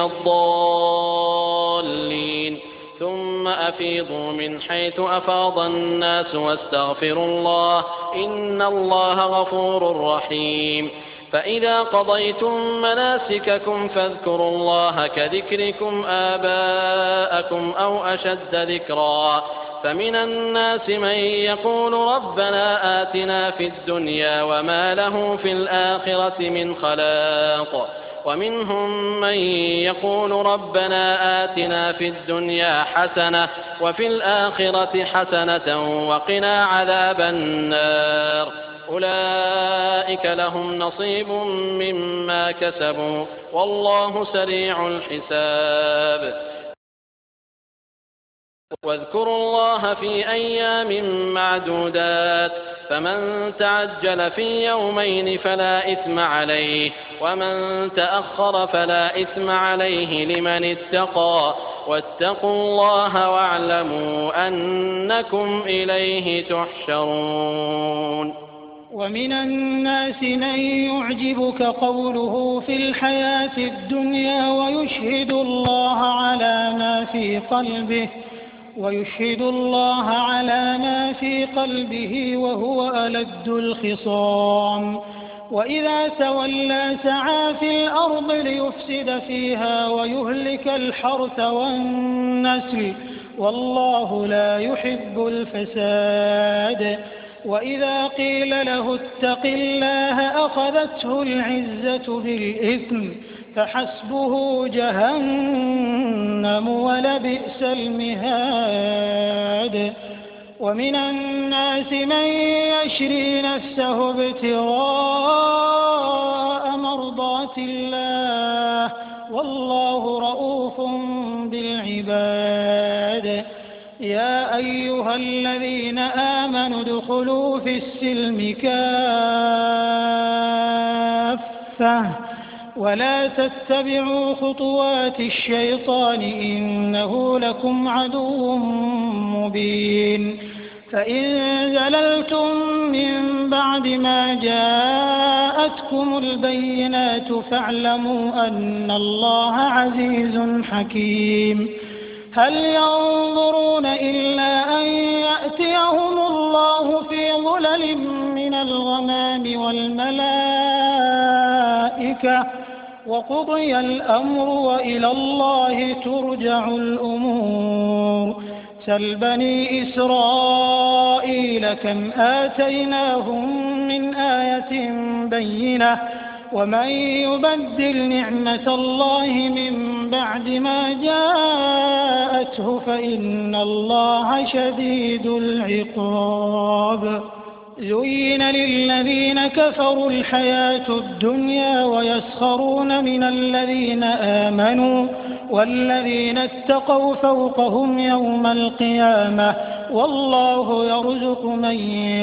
الضالين ثم أفيضوا من حيث أفاض الناس واستغفروا الله إن الله غفور رحيم فإذا قضيتم مناسككم فاذكروا الله كذكركم آباءكم أو أشد ذكرا فمن الناس من يقول ربنا آتنا في الدنيا وما له في الآخرة من خلاق ومنهم من يقول ربنا آتنا في الدنيا حسنة وفي الآخرة حسنة وقنا عذاب النار أولئك لهم نصيب مما كسبوا والله سريع الحساب واذكروا الله في أيام معدودات فمن تعجل في يومين فلا إثم عليه ومن تأخر فلا إثم عليه لمن اتقى واتقوا الله واعلموا أنكم إليه تحشرون ومن الناس من يعجبك قوله في الحياة الدنيا ويشهد الله على ما في قلبه ويشهد الله على ما في قلبه وهو ألد الخصام وإذا تولى سعى في الأرض ليفسد فيها ويهلك الحرث والنسل والله لا يحب الفساد وإذا قيل له اتق الله أخذته العزة بالإثم فحسبه جهنم ولبئس المهاد ومن الناس من يشري نفسه ابتغاء مرضات الله والله رؤوف بالعباد يا أيها الذين آمنوا ادخلوا في السلم كافة ولا تتبعوا خطوات الشيطان إنه لكم عدو مبين فإن زللتم من بعد ما جاءتكم البينات فاعلموا أن الله عزيز حكيم هل ينظرون إلا أن يأتيهم الله في ظلل من الغمام والملائكة وقضي الأمر وإلى الله ترجع الأمور سل بني إسرائيل كم آتيناهم من آية بينة ومن يبدل نعمة الله من بعد ما جاءته فإن الله شديد العقاب زين للذين كفروا الحياة الدنيا ويسخرون من الذين آمنوا والذين اتقوا فوقهم يوم القيامة والله يرزق من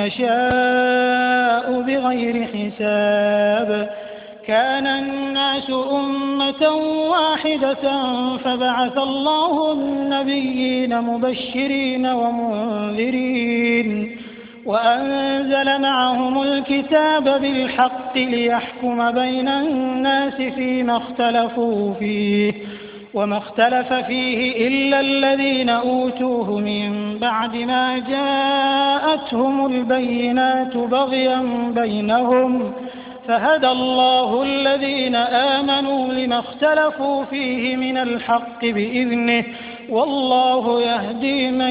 يشاء بغير حساب كان الناس أمة واحدة فبعث الله النبيين مبشرين ومنذرين وأنزل معهم الكتاب بالحق ليحكم بين الناس فيما اختلفوا فيه وما اختلف فيه إلا الذين أوتوه من بعد ما جاءتهم البينات بغيا بينهم فهدى الله الذين آمنوا لما اختلفوا فيه من الحق بإذنه والله يهدي من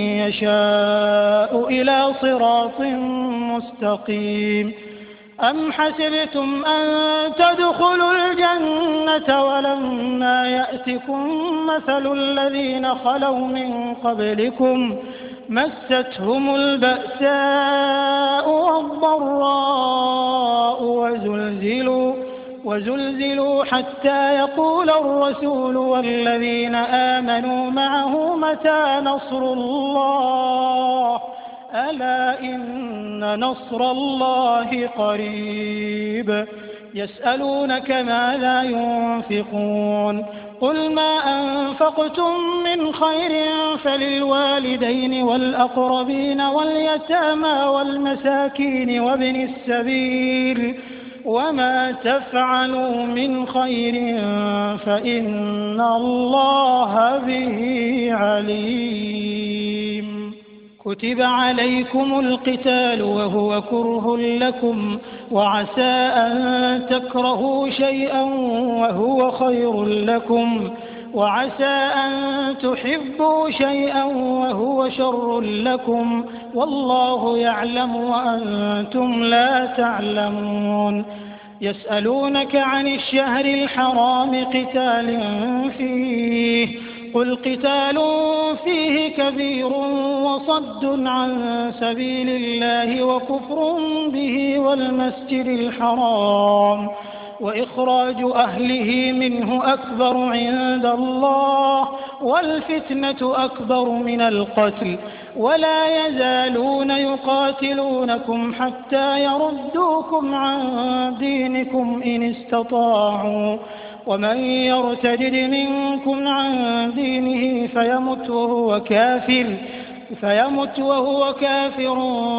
يشاء إلى صراط مستقيم أم حسبتم أن تدخلوا الجنة ولما يأتكم مثل الذين خلوا من قبلكم مستهم البأساء والضراء وزلزلوا وزلزلوا حتى يقول الرسول والذين آمنوا معه متى نصر الله ألا إن نصر الله قريب يسألونك ماذا ينفقون قل ما أنفقتم من خير فللوالدين والأقربين واليتامى والمساكين وابن السبيل وما تفعلوا من خير فإن الله به عليم كتب عليكم القتال وهو كره لكم وعسى أن تكرهوا شيئا وهو خير لكم وعسى أن تحبوا شيئا وهو شر لكم والله يعلم وأنتم لا تعلمون يسألونك عن الشهر الحرام قتال فيه قل قتال فيه كبير وصد عن سبيل الله وكفر به والمسجد الحرام وإخراج أهله منه أكبر عند الله والفتنة أكبر من القتل ولا يزالون يقاتلونكم حتى يردوكم عن دينكم إن استطاعوا ومن يرتد منكم عن دينه فيمت وهو كافر فيمت وهو كافر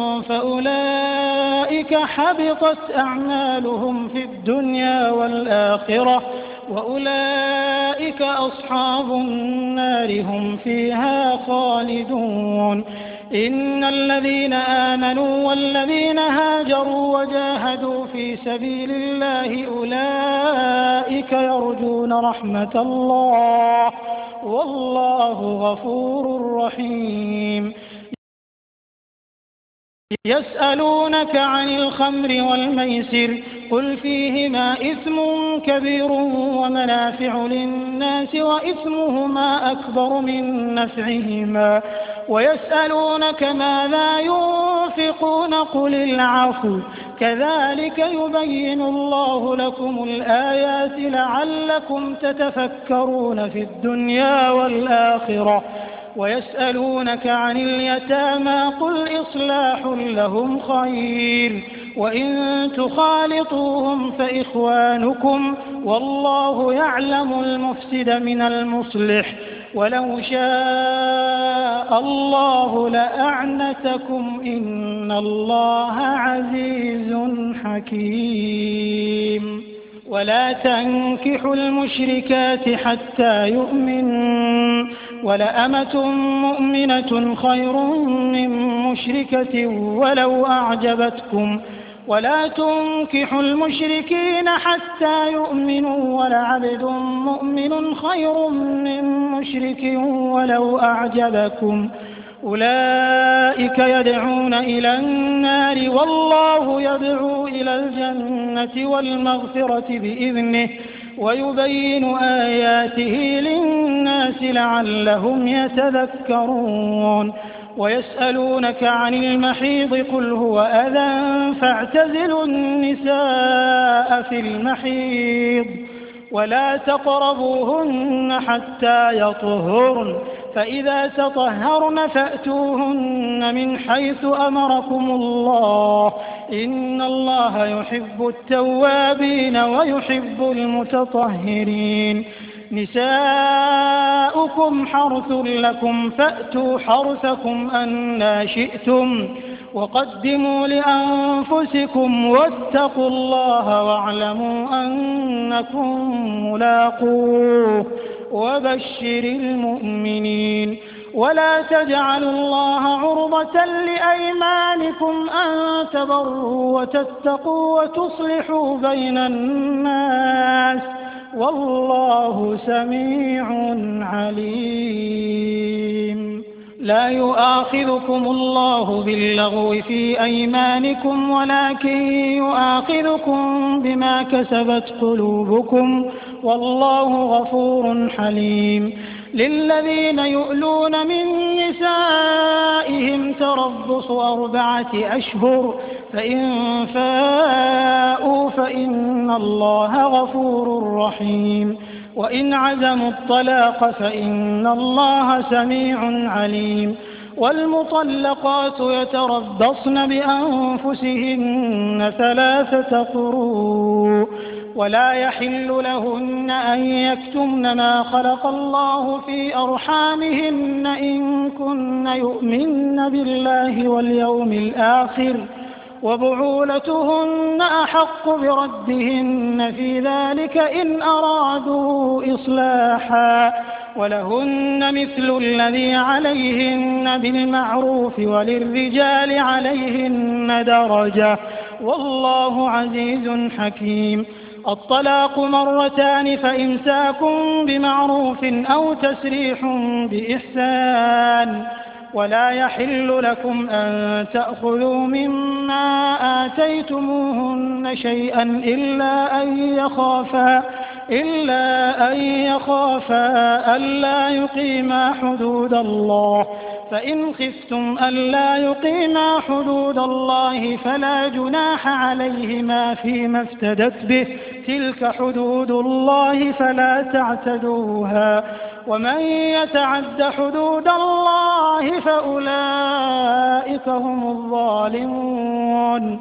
فأولئك حبطت أعمالهم في الدنيا والآخرة وأولئك أصحاب النار هم فيها خالدون. إن الذين آمنوا والذين هاجروا وجاهدوا في سبيل الله أولئك يرجون رحمة الله والله غفور رحيم. يسألونك عن الخمر والميسر قل فيهما إثم كبير ومنافع للناس وإثمهما أكبر من نفعهما ويسألونك ماذا ينفقون قل العفو كذلك يبين الله لكم الآيات لعلكم تتفكرون في الدنيا والآخرة. ويسألونك عن اليتامى قل إصلاح لهم خير وإن تخالطوهم فإخوانكم والله يعلم المفسد من المصلح ولو شاء الله لأعنتكم إن الله عزيز حكيم. ولا تنكحوا المشركات حتى يؤمنوا ولأمة مؤمنة خير من مشركة ولو أعجبتكم ولا تنكحوا المشركين حتى يؤمنوا ولعبد مؤمن خير من مشرك ولو أعجبكم أولئك يدعون إلى النار والله يدعو إلى الجنة والمغفرة بإذنه ويبين آياته للناس لعلهم يتذكرون. ويسألونك عن المحيض قل هو أذى فاعتزلوا النساء في المحيض ولا تقربوهن حتى يطهرن فإذا تطهرن فأتوهن من حيث أمركم الله إن الله يحب التوابين ويحب المتطهرين. نساؤكم حرث لكم فأتوا حرثكم أنى شئتم وقدموا لأنفسكم واتقوا الله واعلموا أنكم ملاقوه وبشر المؤمنين. ولا تجعلوا الله عرضة لأيمانكم أن تبروا وتتقوا وتصلحوا بين الناس والله سميع عليم. لا يؤاخذكم الله باللغو في أيمانكم ولكن يؤاخذكم بما كسبت قلوبكم والله غفور حليم. للذين يؤلون من نسائهم تربص أربعة أشهر فإن فاءوا فإن الله غفور رحيم. وإن عزموا الطلاق فإن الله سميع عليم. والمطلقات يتربصن بأنفسهن ثلاثة قروء ولا يحل لهن أن يكتمن ما خلق الله في أرحامهن إن كن يؤمن بالله واليوم الآخر وبعولتهن أحق بردهن في ذلك إن أرادوا إصلاحا ولهن مثل الذي عليهن بالمعروف وللرجال عليهن درجة والله عزيز حكيم. الطلاق مرتان فإمساك بمعروف أو تسريح بإحسان ولا يحل لكم أن تأخذوا مما آتيتموهن شيئا إلا أن يخافا إلا أن يخافا ألا يقيما حدود الله فإن خفتم ألا يقيما حدود الله فلا جناح عليهما فيما افتدت به تلك حدود الله فلا تعتدوها ومن يتعد حدود الله فأولئك هم الظالمون.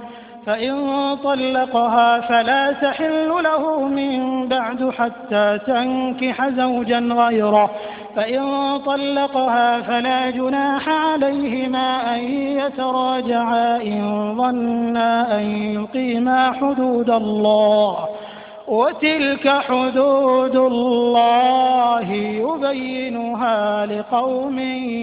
فإن طلقها فلا تحل له من بعد حتى تنكح زوجا غيره. فإن طلقها فلا جناح عليهما أن يتراجعا إن ظنا أن يقيما حدود الله، وتلك حدود الله يبينها لقوم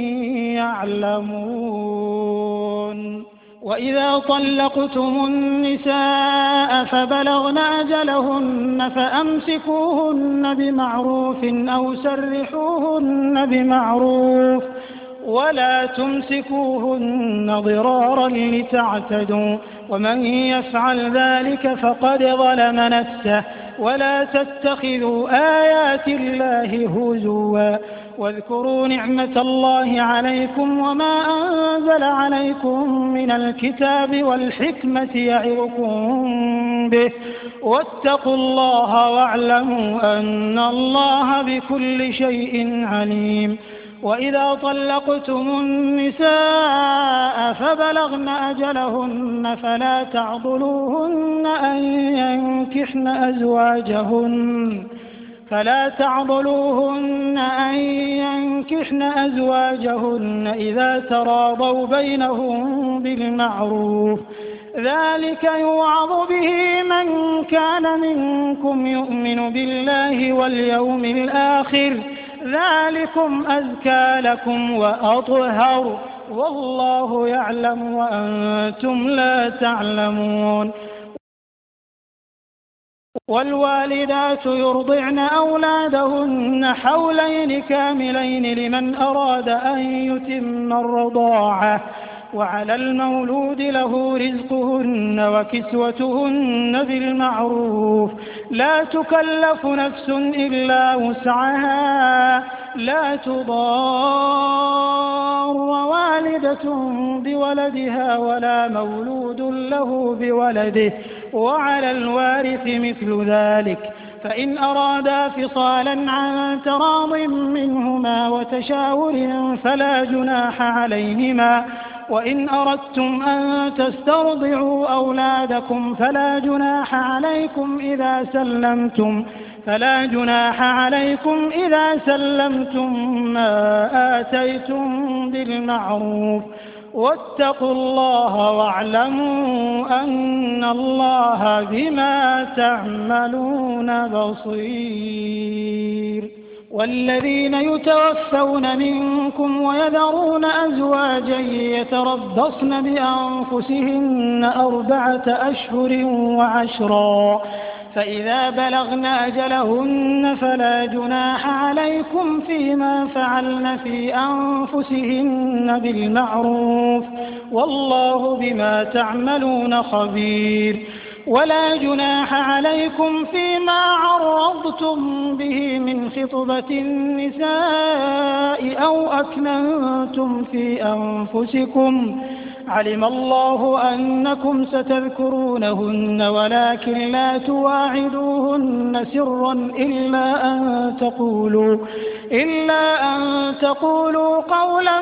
يعلمون. وإذا طلقتم النساء فبلغن أجلهن فأمسكوهن بمعروف أو سرحوهن بمعروف، ولا تمسكوهن ضرارا لتعتدوا، ومن يفعل ذلك فقد ظلم نفسه. ولا تتخذوا آيات الله هزوا، واذكروا نعمة الله عليكم وما أنزل عليكم من الكتاب والحكمة يعظكم به، واتقوا الله واعلموا أن الله بكل شيء عليم. وإذا طلقتم النساء فبلغن أجلهن فلا تعضلوهن أن ينكحن أزواجهن فلا تعضلوهن أن ينكحن أزواجهن إذا تراضوا بينهم بالمعروف، ذلك يوعظ به من كان منكم يؤمن بالله واليوم الآخر، ذلكم أزكى لكم وأطهر، والله يعلم وأنتم لا تعلمون. والوالدات يرضعن أولادهن حولين كاملين لمن أراد أن يتم الرضاعة، وعلى المولود له رزقهن وكسوتهن بالمعروف، لا تكلف نفس إلا وسعها، لا تضار والدة بولدها ولا مولود له بولده، وعلى الوارث مثل ذلك، فإن أرادا فصالا عن تراض منهما وتشاور فلا جناح عليهما. وإن أردتم أن تسترضعوا أولادكم فلا جناح عليكم إذا سلمتم فلا جناح عليكم إذا سلمتم ما آتيتم بالمعروف، واتقوا الله واعلموا أن الله بما تعملون بصير. والذين يتوفون منكم ويذرون أزواجا يتربصن بأنفسهن أربعة أشهر وعشرا، فإذا بلغن أجلهن فلا جناح عليكم فيما فعلن في أنفسهن بالمعروف، والله بما تعملون خبير. ولا جناح عليكم فيما عرضتم به من خطبة النساء أو أكننتم في أنفسكم، علم الله أنكم ستذكرونهن ولكن لا تواعدوهن سرا إلا أن تقولوا إلا أن تقولوا قولا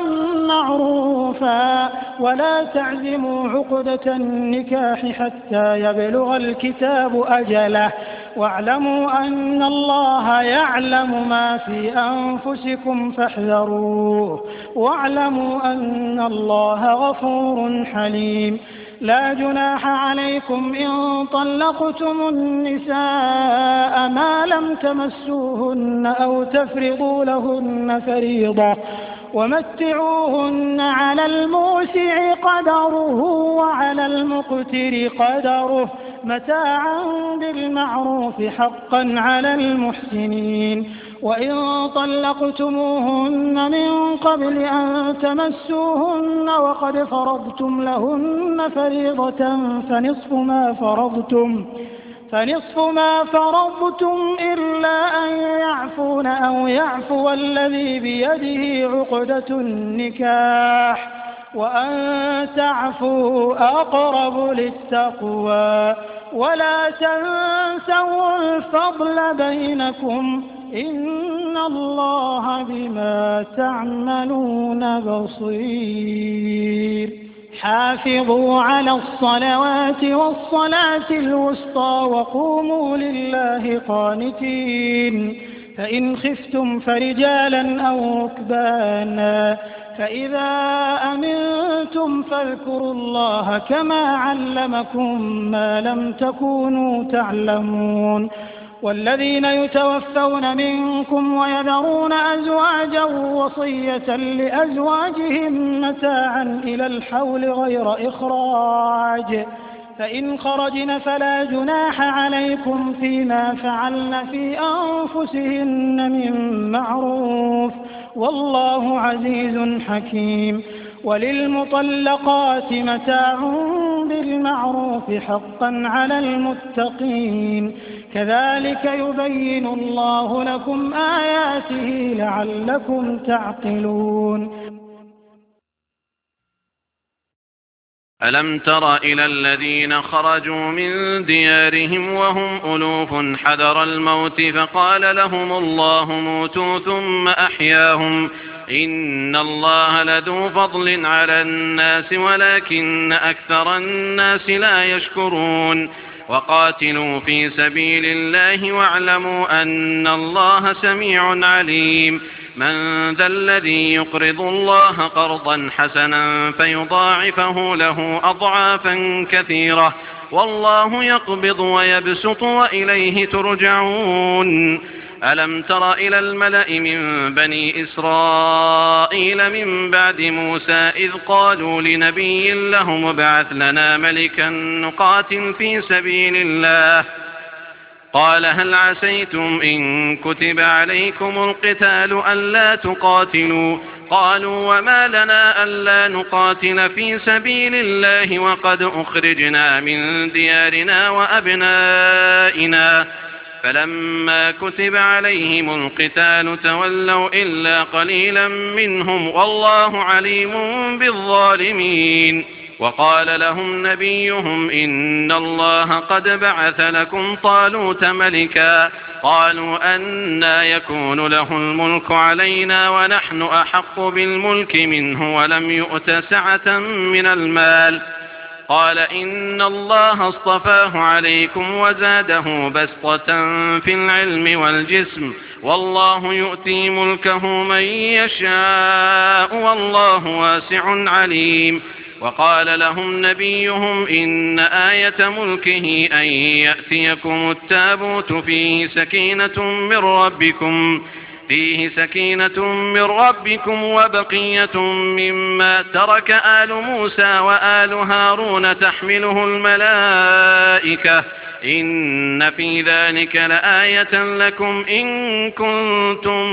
معروفا، ولا تعزموا عقدة النكاح حتى يبلغ الكتاب أجله، واعلموا أن الله يعلم ما في أنفسكم فاحذروه، واعلموا أن الله غفور حليم. لا جناح عليكم إن طلقتم النساء ما لم تمسوهن أو تفرضوا لهن فريضة، ومتعوهن على الموسع قدره وعلى المقتر قدره متاعا بالمعروف حقا على المحسنين. وإن طلقتموهن من قبل أن تمسوهن وقد فرضتم لهن فريضة فنصف ما فرضتم فنصف ما فرضتم إلا أن يعفون أو يعفو الذي بيده عقدة النكاح، وأن تعفوا أقرب للتقوى. ولا تنسوا الفضل بينكم إن الله بما تعملون بصير. حافظوا على الصلوات والصلاة الوسطى وقوموا لله قانتين فإن خفتم فرجالا أو ركبانا فإذا أمنتم فاذكروا الله كما علمكم ما لم تكونوا تعلمون والذين يتوفون منكم ويذرون أزواجا وصية لأزواجهم متاعا إلى الحول غير إخراج فإن خرجن فلا جناح عليكم فيما فعلن في أنفسهن من معروف والله عزيز حكيم وللمطلقات متاع بالمعروف حقا على المتقين كذلك يبين الله لكم آياته لعلكم تعقلون. ألم تر إلى الذين خرجوا من ديارهم وهم ألوف حذر الموت فقال لهم الله موتوا ثم أحياهم إن الله لذو فضل على الناس ولكن أكثر الناس لا يشكرون وقاتلوا في سبيل الله واعلموا أن الله سميع عليم من ذا الذي يقرض الله قرضا حسنا فيضاعفه له أضعافا كثيرة والله يقبض ويبسط وإليه ترجعون. ألم تر إلى الملأ من بني إسرائيل من بعد موسى إذ قالوا لنبي لهم ابعث لنا ملكا نقاتل في سبيل الله قال هل عسيتم إن كتب عليكم القتال ألا تقاتلوا قالوا وما لنا ألا نقاتل في سبيل الله وقد أخرجنا من ديارنا وأبنائنا فلما كتب عليهم القتال تولوا إلا قليلا منهم والله عليم بالظالمين. وقال لهم نبيهم إن الله قد بعث لكم طالوت ملكا قالوا أنى يكون له الملك علينا ونحن أحق بالملك منه ولم يؤت سعة من المال قال إن الله اصطفاه عليكم وزاده بسطة في العلم والجسم والله يؤتي ملكه من يشاء والله واسع عليم. وقال لهم نبيهم إن آية ملكه أن يأتيكم التابوت فيه سكينة من ربكم فيه سكينة من ربكم وبقية مما ترك آل موسى وآل هارون تحمله الملائكة إن في ذلك لآية لكم إن كنتم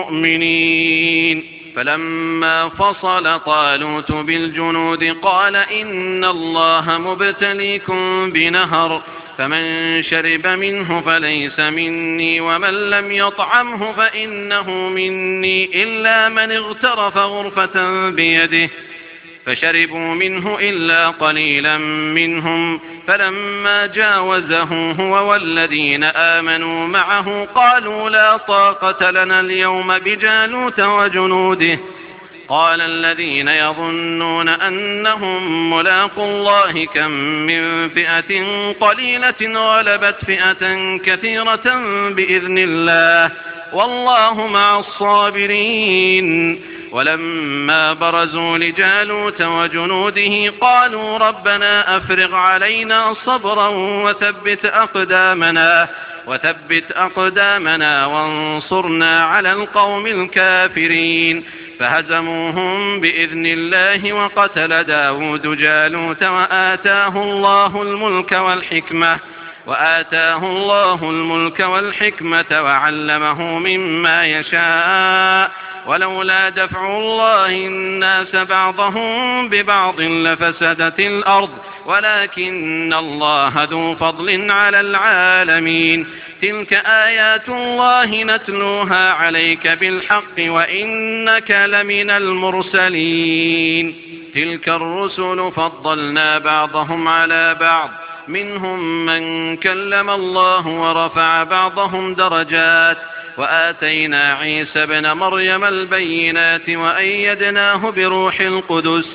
مؤمنين. فلما فصل طالوت بالجنود قال إن الله مبتليكم بنهر فمن شرب منه فليس مني ومن لم يطعمه فإنه مني إلا من اغترف غرفة بيده فشربوا منه إلا قليلا منهم فلما جاوزه هو والذين آمنوا معه قالوا لا طاقة لنا اليوم بجالوت وجنوده قال الذين يظنون أنهم ملاقوا الله كم من فئة قليلة غلبت فئة كثيرة بإذن الله والله مع الصابرين. ولما برزوا لجالوت وجنوده قالوا ربنا أفرغ علينا صبرا وثبت أقدامنا وثبت أقدامنا وانصرنا على القوم الكافرين فهزموهم بإذن الله وقتل داود جالوت وآتاه الله الملك والحكمة وآتاه الله الملك والحكمة وعلمه مما يشاء ولولا دفع الله الناس بعضهم ببعض لفسدت الأرض ولكن الله ذو فضل على العالمين. تلك آيات الله نتلوها عليك بالحق وإنك لمن المرسلين. تلك الرسل فضلنا بعضهم على بعض منهم من كلم الله ورفع بعضهم درجات وآتينا عيسى ابن مريم البينات وأيدناه بروح القدس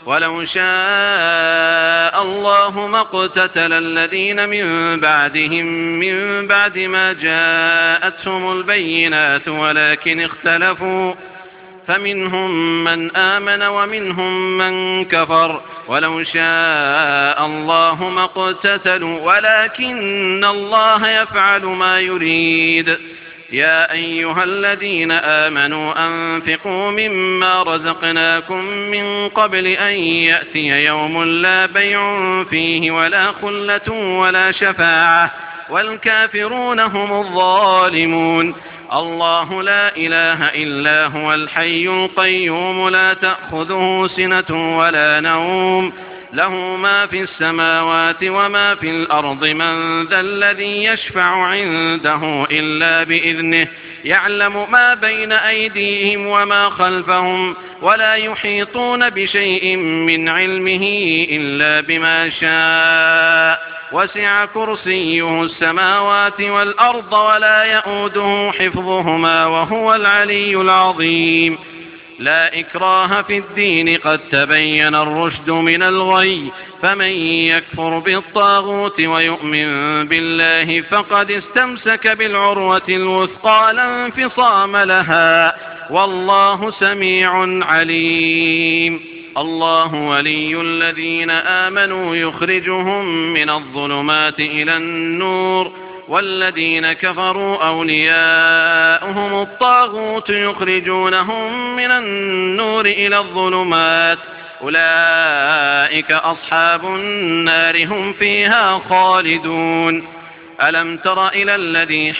ولو شاء الله ما اقتتل الذين من بعدهم من بعد ما جاءتهم البينات ولكن اختلفوا فمنهم من آمن ومنهم من كفر ولو شاء الله ما اقتتلوا ولكن الله يفعل ما يريد. يا أيها الذين آمنوا أنفقوا مما رزقناكم من قبل أن يأتي يوم لا بيع فيه ولا خلة ولا شفاعة والكافرون هم الظالمون. الله لا إله إلا هو الحي القيوم لا تأخذه سنة ولا نوم له ما في السماوات وما في الأرض من ذا الذي يشفع عنده إلا بإذنه يعلم ما بين أيديهم وما خلفهم ولا يحيطون بشيء من علمه إلا بما شاء وسع كرسيه السماوات والأرض ولا يؤوده حفظهما وهو العلي العظيم. لا إكراه في الدين قد تبين الرشد من الغي فمن يكفر بالطاغوت ويؤمن بالله فقد استمسك بالعروة الوثقى لا انفصام لها والله سميع عليم. الله ولي الذين آمنوا يخرجهم من الظلمات إلى النور والذين كفروا أولياؤهم الطاغوت يخرجونهم من النور إلى الظلمات أولئك أصحاب النار هم فيها خالدون. ألم تر إلى الذي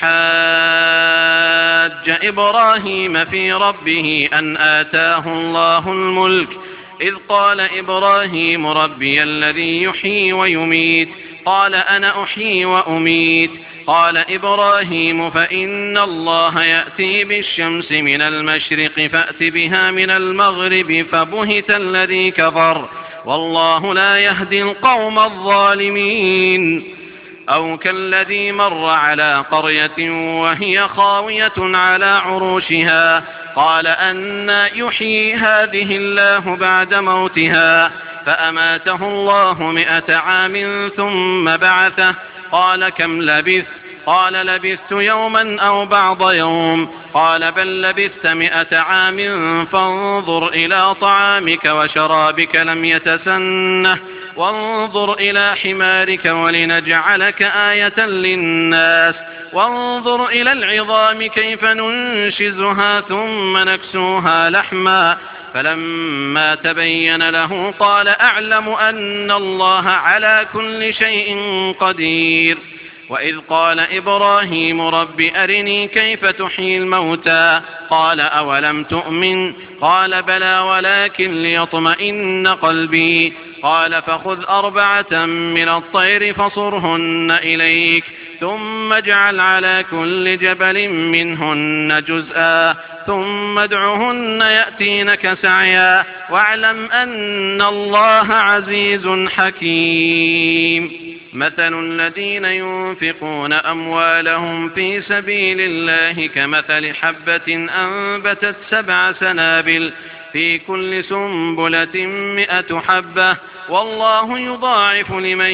حاج إبراهيم في ربه أن آتاه الله الملك إذ قال إبراهيم ربي الذي يحيي ويميت قال أنا أحيي وأميت قال إبراهيم فإن الله يأتي بالشمس من المشرق فأت بها من المغرب فبهت الذي كفر والله لا يهدي القوم الظالمين. أو كالذي مر على قرية وهي خاوية على عروشها قال أنى يحيي هذه الله بعد موتها فأماته الله مئة عام ثم بعثه قال كم لبثت قال لبثت يوما أو بعض يوم قال بل لبثت مئة عام فانظر إلى طعامك وشرابك لم يتسنه وانظر إلى حمارك ولنجعلك آية للناس وانظر إلى العظام كيف ننشزها ثم نكسوها لحما فلما تبين له قال أعلم أن الله على كل شيء قدير. وإذ قال إبراهيم رب أرني كيف تحيي الموتى قال أولم تؤمن قال بلى ولكن ليطمئن قلبي قال فخذ أربعة من الطير فصرهن إليك ثم اجعل على كل جبل منهن جزءا ثم ادعهن يأتينك سعيا واعلم أن الله عزيز حكيم. مثل الذين ينفقون أموالهم في سبيل الله كمثل حبة أنبتت سبع سنابل في كل سنبلة مئة حبة والله يضاعف لمن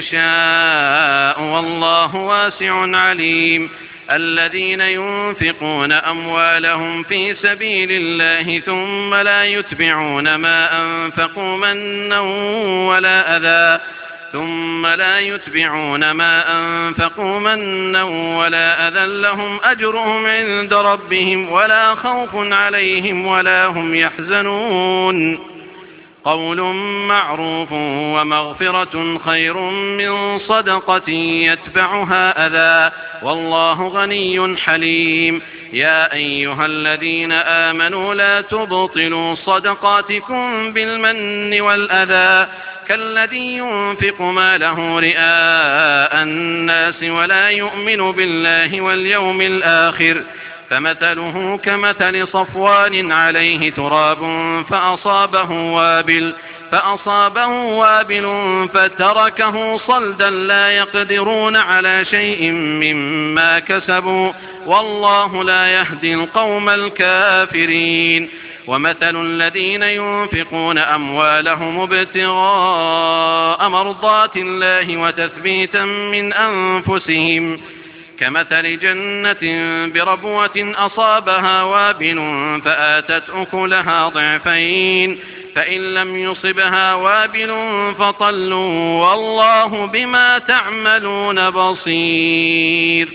يشاء والله واسع عليم. الذين ينفقون أموالهم في سبيل الله ثم لا يتبعون ما أنفقوا منا ولا أذى ثم لا يتبعون ما أنفقوا منا ولا أذى لهم أجرهم عند ربهم ولا خوف عليهم ولا هم يحزنون. قول معروف ومغفرة خير من صدقة يتبعها أذى والله غني حليم. يا أيها الذين آمنوا لا تبطلوا صدقاتكم بالمن والأذى كالذي ينفق ماله رئاء الناس ولا يؤمن بالله واليوم الآخر فمثله كمثل صفوان عليه تراب فأصابه وابل فأصابه وابل فتركه صلدا لا يقدرون على شيء مما كسبوا والله لا يهدي القوم الكافرين. ومثل الذين ينفقون أموالهم ابتغاء مرضات الله وتثبيتا من أنفسهم كمثل جنة بربوة أصابها وابل فآتت أكلها ضعفين فإن لم يصبها وابل فطل والله بما تعملون بصير.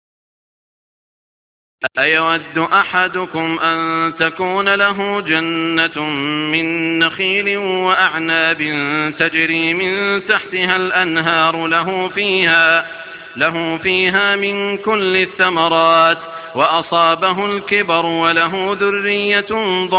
أيود أحدكم أن تكون له جنة من نخيل وأعناب تجري من تحتها الأنهار له فيها له فيها من كل الثمرات وأصابه الكبر وله ذرية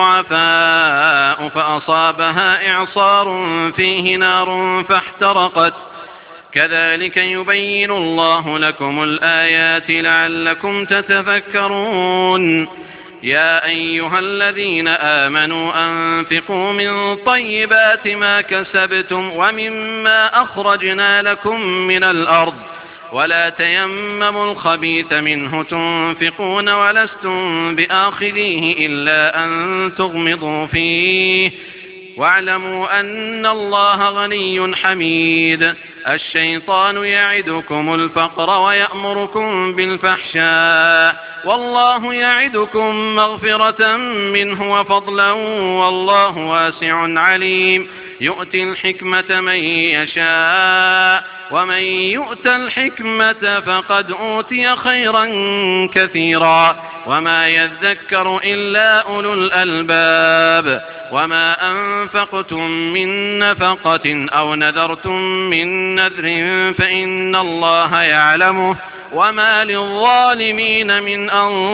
ضعفاء فأصابها إعصار فيه نار فاحترقت كذلك يبين الله لكم الآيات لعلكم تتفكرون. يا أيها الذين آمنوا أنفقوا من طيبات ما كسبتم ومما أخرجنا لكم من الأرض ولا تيمموا الخبيث منه تنفقون ولستم بآخذيه إلا أن تغمضوا فيه واعلموا أن الله غني حميد. الشيطان يعدكم الفقر ويأمركم بالفحشاء والله يعدكم مغفرة منه وفضلا والله واسع عليم. يؤتي الحكمة من يشاء ومن يؤت الحكمة فقد أوتي خيرا كثيرا وما يذكر إلا أولو الألباب. وما أنفقتم من نفقة أو نذرتم من نذر فإن الله يعلمه وما للظالمين من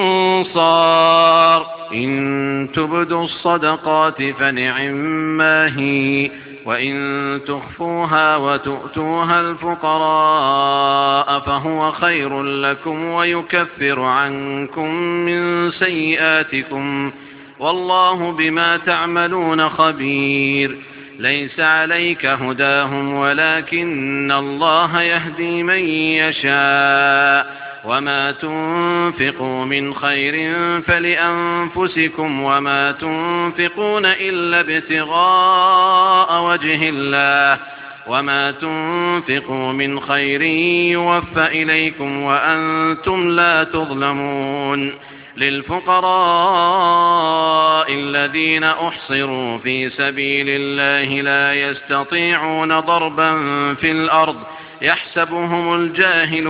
أنصار. إن تبدوا الصدقات فنعما هي وإن تخفوها وتؤتوها الفقراء فهو خير لكم ويكفر عنكم من سيئاتكم والله بما تعملون خبير. ليس عليك هداهم ولكن الله يهدي من يشاء وما تنفقوا من خير فلأنفسكم وما تنفقون إلا ابتغاء وجه الله وما تنفقوا من خير يوفى إليكم وأنتم لا تظلمون. للفقراء الذين أحصروا في سبيل الله لا يستطيعون ضربا في الأرض يحسبهم الجاهل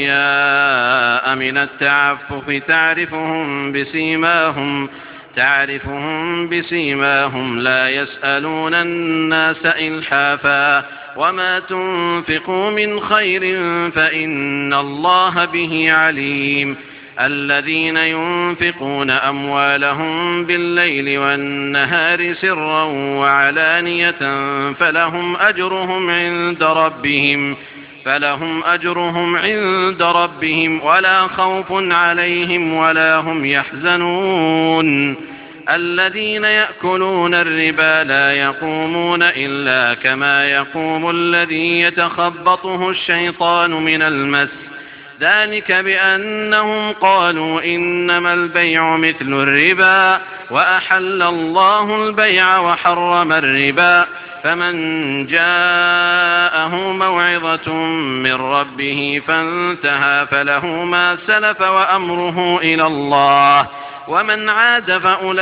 أغنياء من التعفف تعرفهم بسيماهم تعرفهم بسيماهم لا يسألون الناس إلحافا وما تنفقوا من خير فإن الله به عليم. الذين ينفقون أموالهم بالليل والنهار سرا وعلانية فلهم أجرهم عند ربهم فلهم أجرهم عند ربهم ولا خوف عليهم ولا هم يحزنون. الذين يأكلون الربا لا يقومون إلا كما يقوم الذي يتخبطه الشيطان من المس ذلك بأنهم قالوا إنما البيع مثل الربا وأحل الله البيع وحرم الربا فمن جاءه موعظة من ربه فانتهى فله ما سلف وأمره إلى الله ومن عاد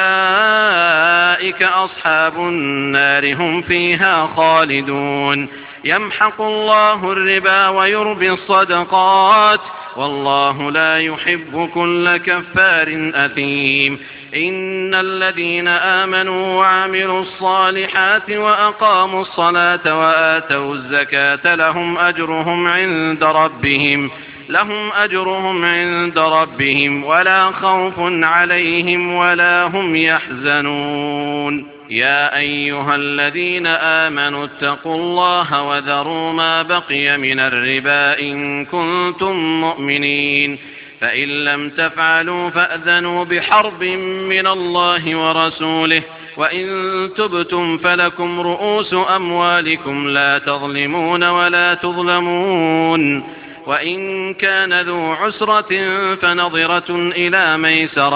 فأولئك أصحاب النار هم فيها خالدون. يمحق الله الربا ويربي الصدقات والله لا يحب كل كفار أثيم. إن الذين آمنوا وعملوا الصالحات وأقاموا الصلاة وآتوا الزكاة لهم أجرهم عند ربهم لهم أجرهم عند ربهم ولا خوف عليهم ولا هم يحزنون. يا أيها الذين آمنوا اتقوا الله وذروا ما بقي من الربا إن كنتم مؤمنين فإن لم تفعلوا فأذنوا بحرب من الله ورسوله وإن تبتم فلكم رؤوس أموالكم لا تظلمون ولا تظلمون. وإن كان ذو عسرة فنظرة إلى ميسرة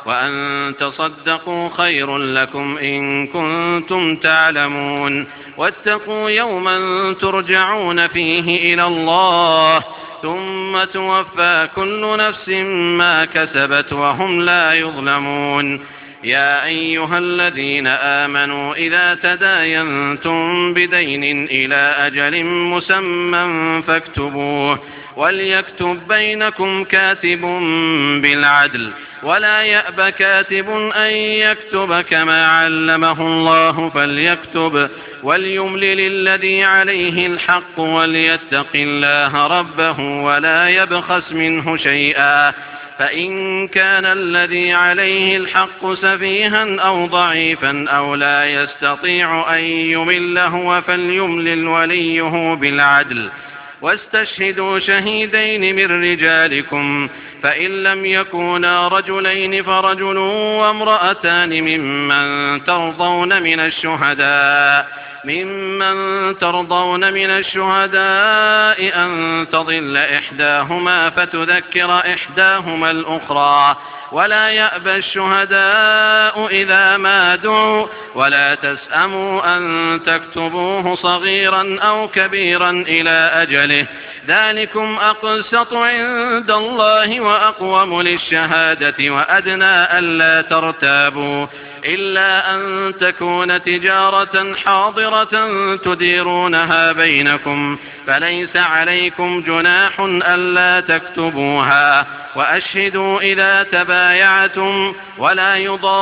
وأن تصدقوا خير لكم إن كنتم تعلمون واتقوا يوما ترجعون فيه إلى الله ثم توفى كل نفس ما كسبت وهم لا يظلمون يا أيها الذين آمنوا إذا تداينتم بدين إلى أجل مسمى فاكتبوه وليكتب بينكم كاتب بالعدل ولا يأب كاتب أن يكتب كما علمه الله فليكتب وليملل الذي عليه الحق وليتق الله ربه ولا يبخس منه شيئا فإن كان الذي عليه الحق سفيها أو ضعيفا أو لا يستطيع أن يمل هو فليملل وليه بالعدل واستشهدوا شهيدين من رجالكم فإن لم يكونا رجلين فرجل وامرأتان ممن ترضون من الشهداء ممن ترضون من الشهداء أن تضل إحداهما فتذكر إحداهما الأخرى ولا يأبى الشهداء إذا ما دعوا ولا تسأموا أن تكتبوه صغيرا أو كبيرا إلى أجله ذلكم أقسط عند الله وأقوم للشهادة وأدنى ألا ترتابوا إلا أن تكون تجارة حاضرة تديرونها بينكم فليس عليكم جناح ألا تكتبوها وأشهدوا إذا تبايعتم ولا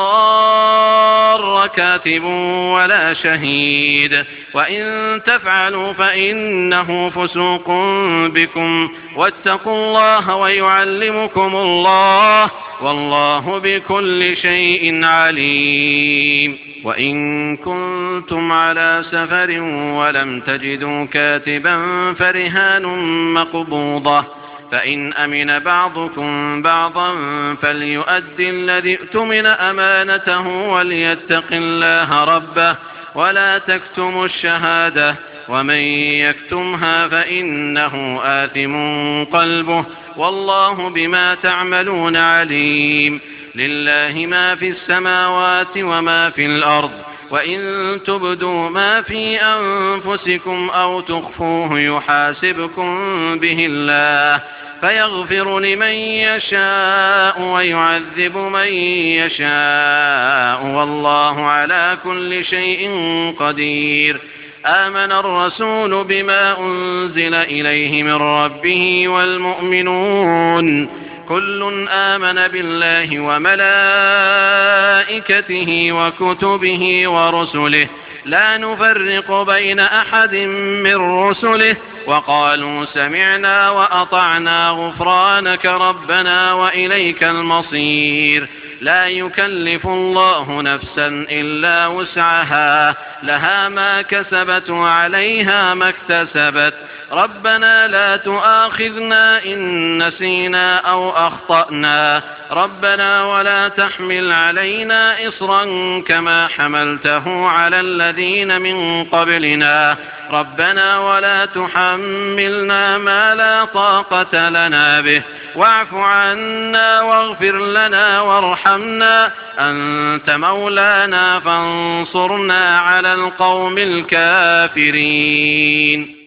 يضار كاتب ولا شهيد وإن تفعلوا فإنه فسوق بكم واتقوا الله ويعلمكم الله والله بكل شيء عليم وإن كنتم على سفر ولم تجدوا كاتبا فرهان مقبوضة فإن أمن بعضكم بعضا فليؤدي الذي اؤتمن أمانته وليتق الله ربه ولا تكتموا الشهادة ومن يكتمها فإنه آثم قلبه والله بما تعملون عليم لله ما في السماوات وما في الأرض وإن تبدوا ما في أنفسكم أو تخفوه يحاسبكم به الله فيغفر لمن يشاء ويعذب من يشاء والله على كل شيء قدير آمن الرسول بما أنزل إليه من ربه والمؤمنون كل آمن بالله وملائكته وكتبه ورسله لا نفرق بين أحد من رسله وقالوا سمعنا وأطعنا غفرانك ربنا وإليك المصير لا يكلف الله نفسا إلا وسعها لها ما كسبت وعليها ما اكتسبت ربنا لا تؤاخذنا إن نسينا أو أخطأنا ربنا ولا تحمل علينا إصرا كما حملته على الذين من قبلنا ربنا ولا تحملنا ما لا طاقة لنا به واعف عنا واغفر لنا وارحمنا أنت مولانا فانصرنا على القوم الكافرين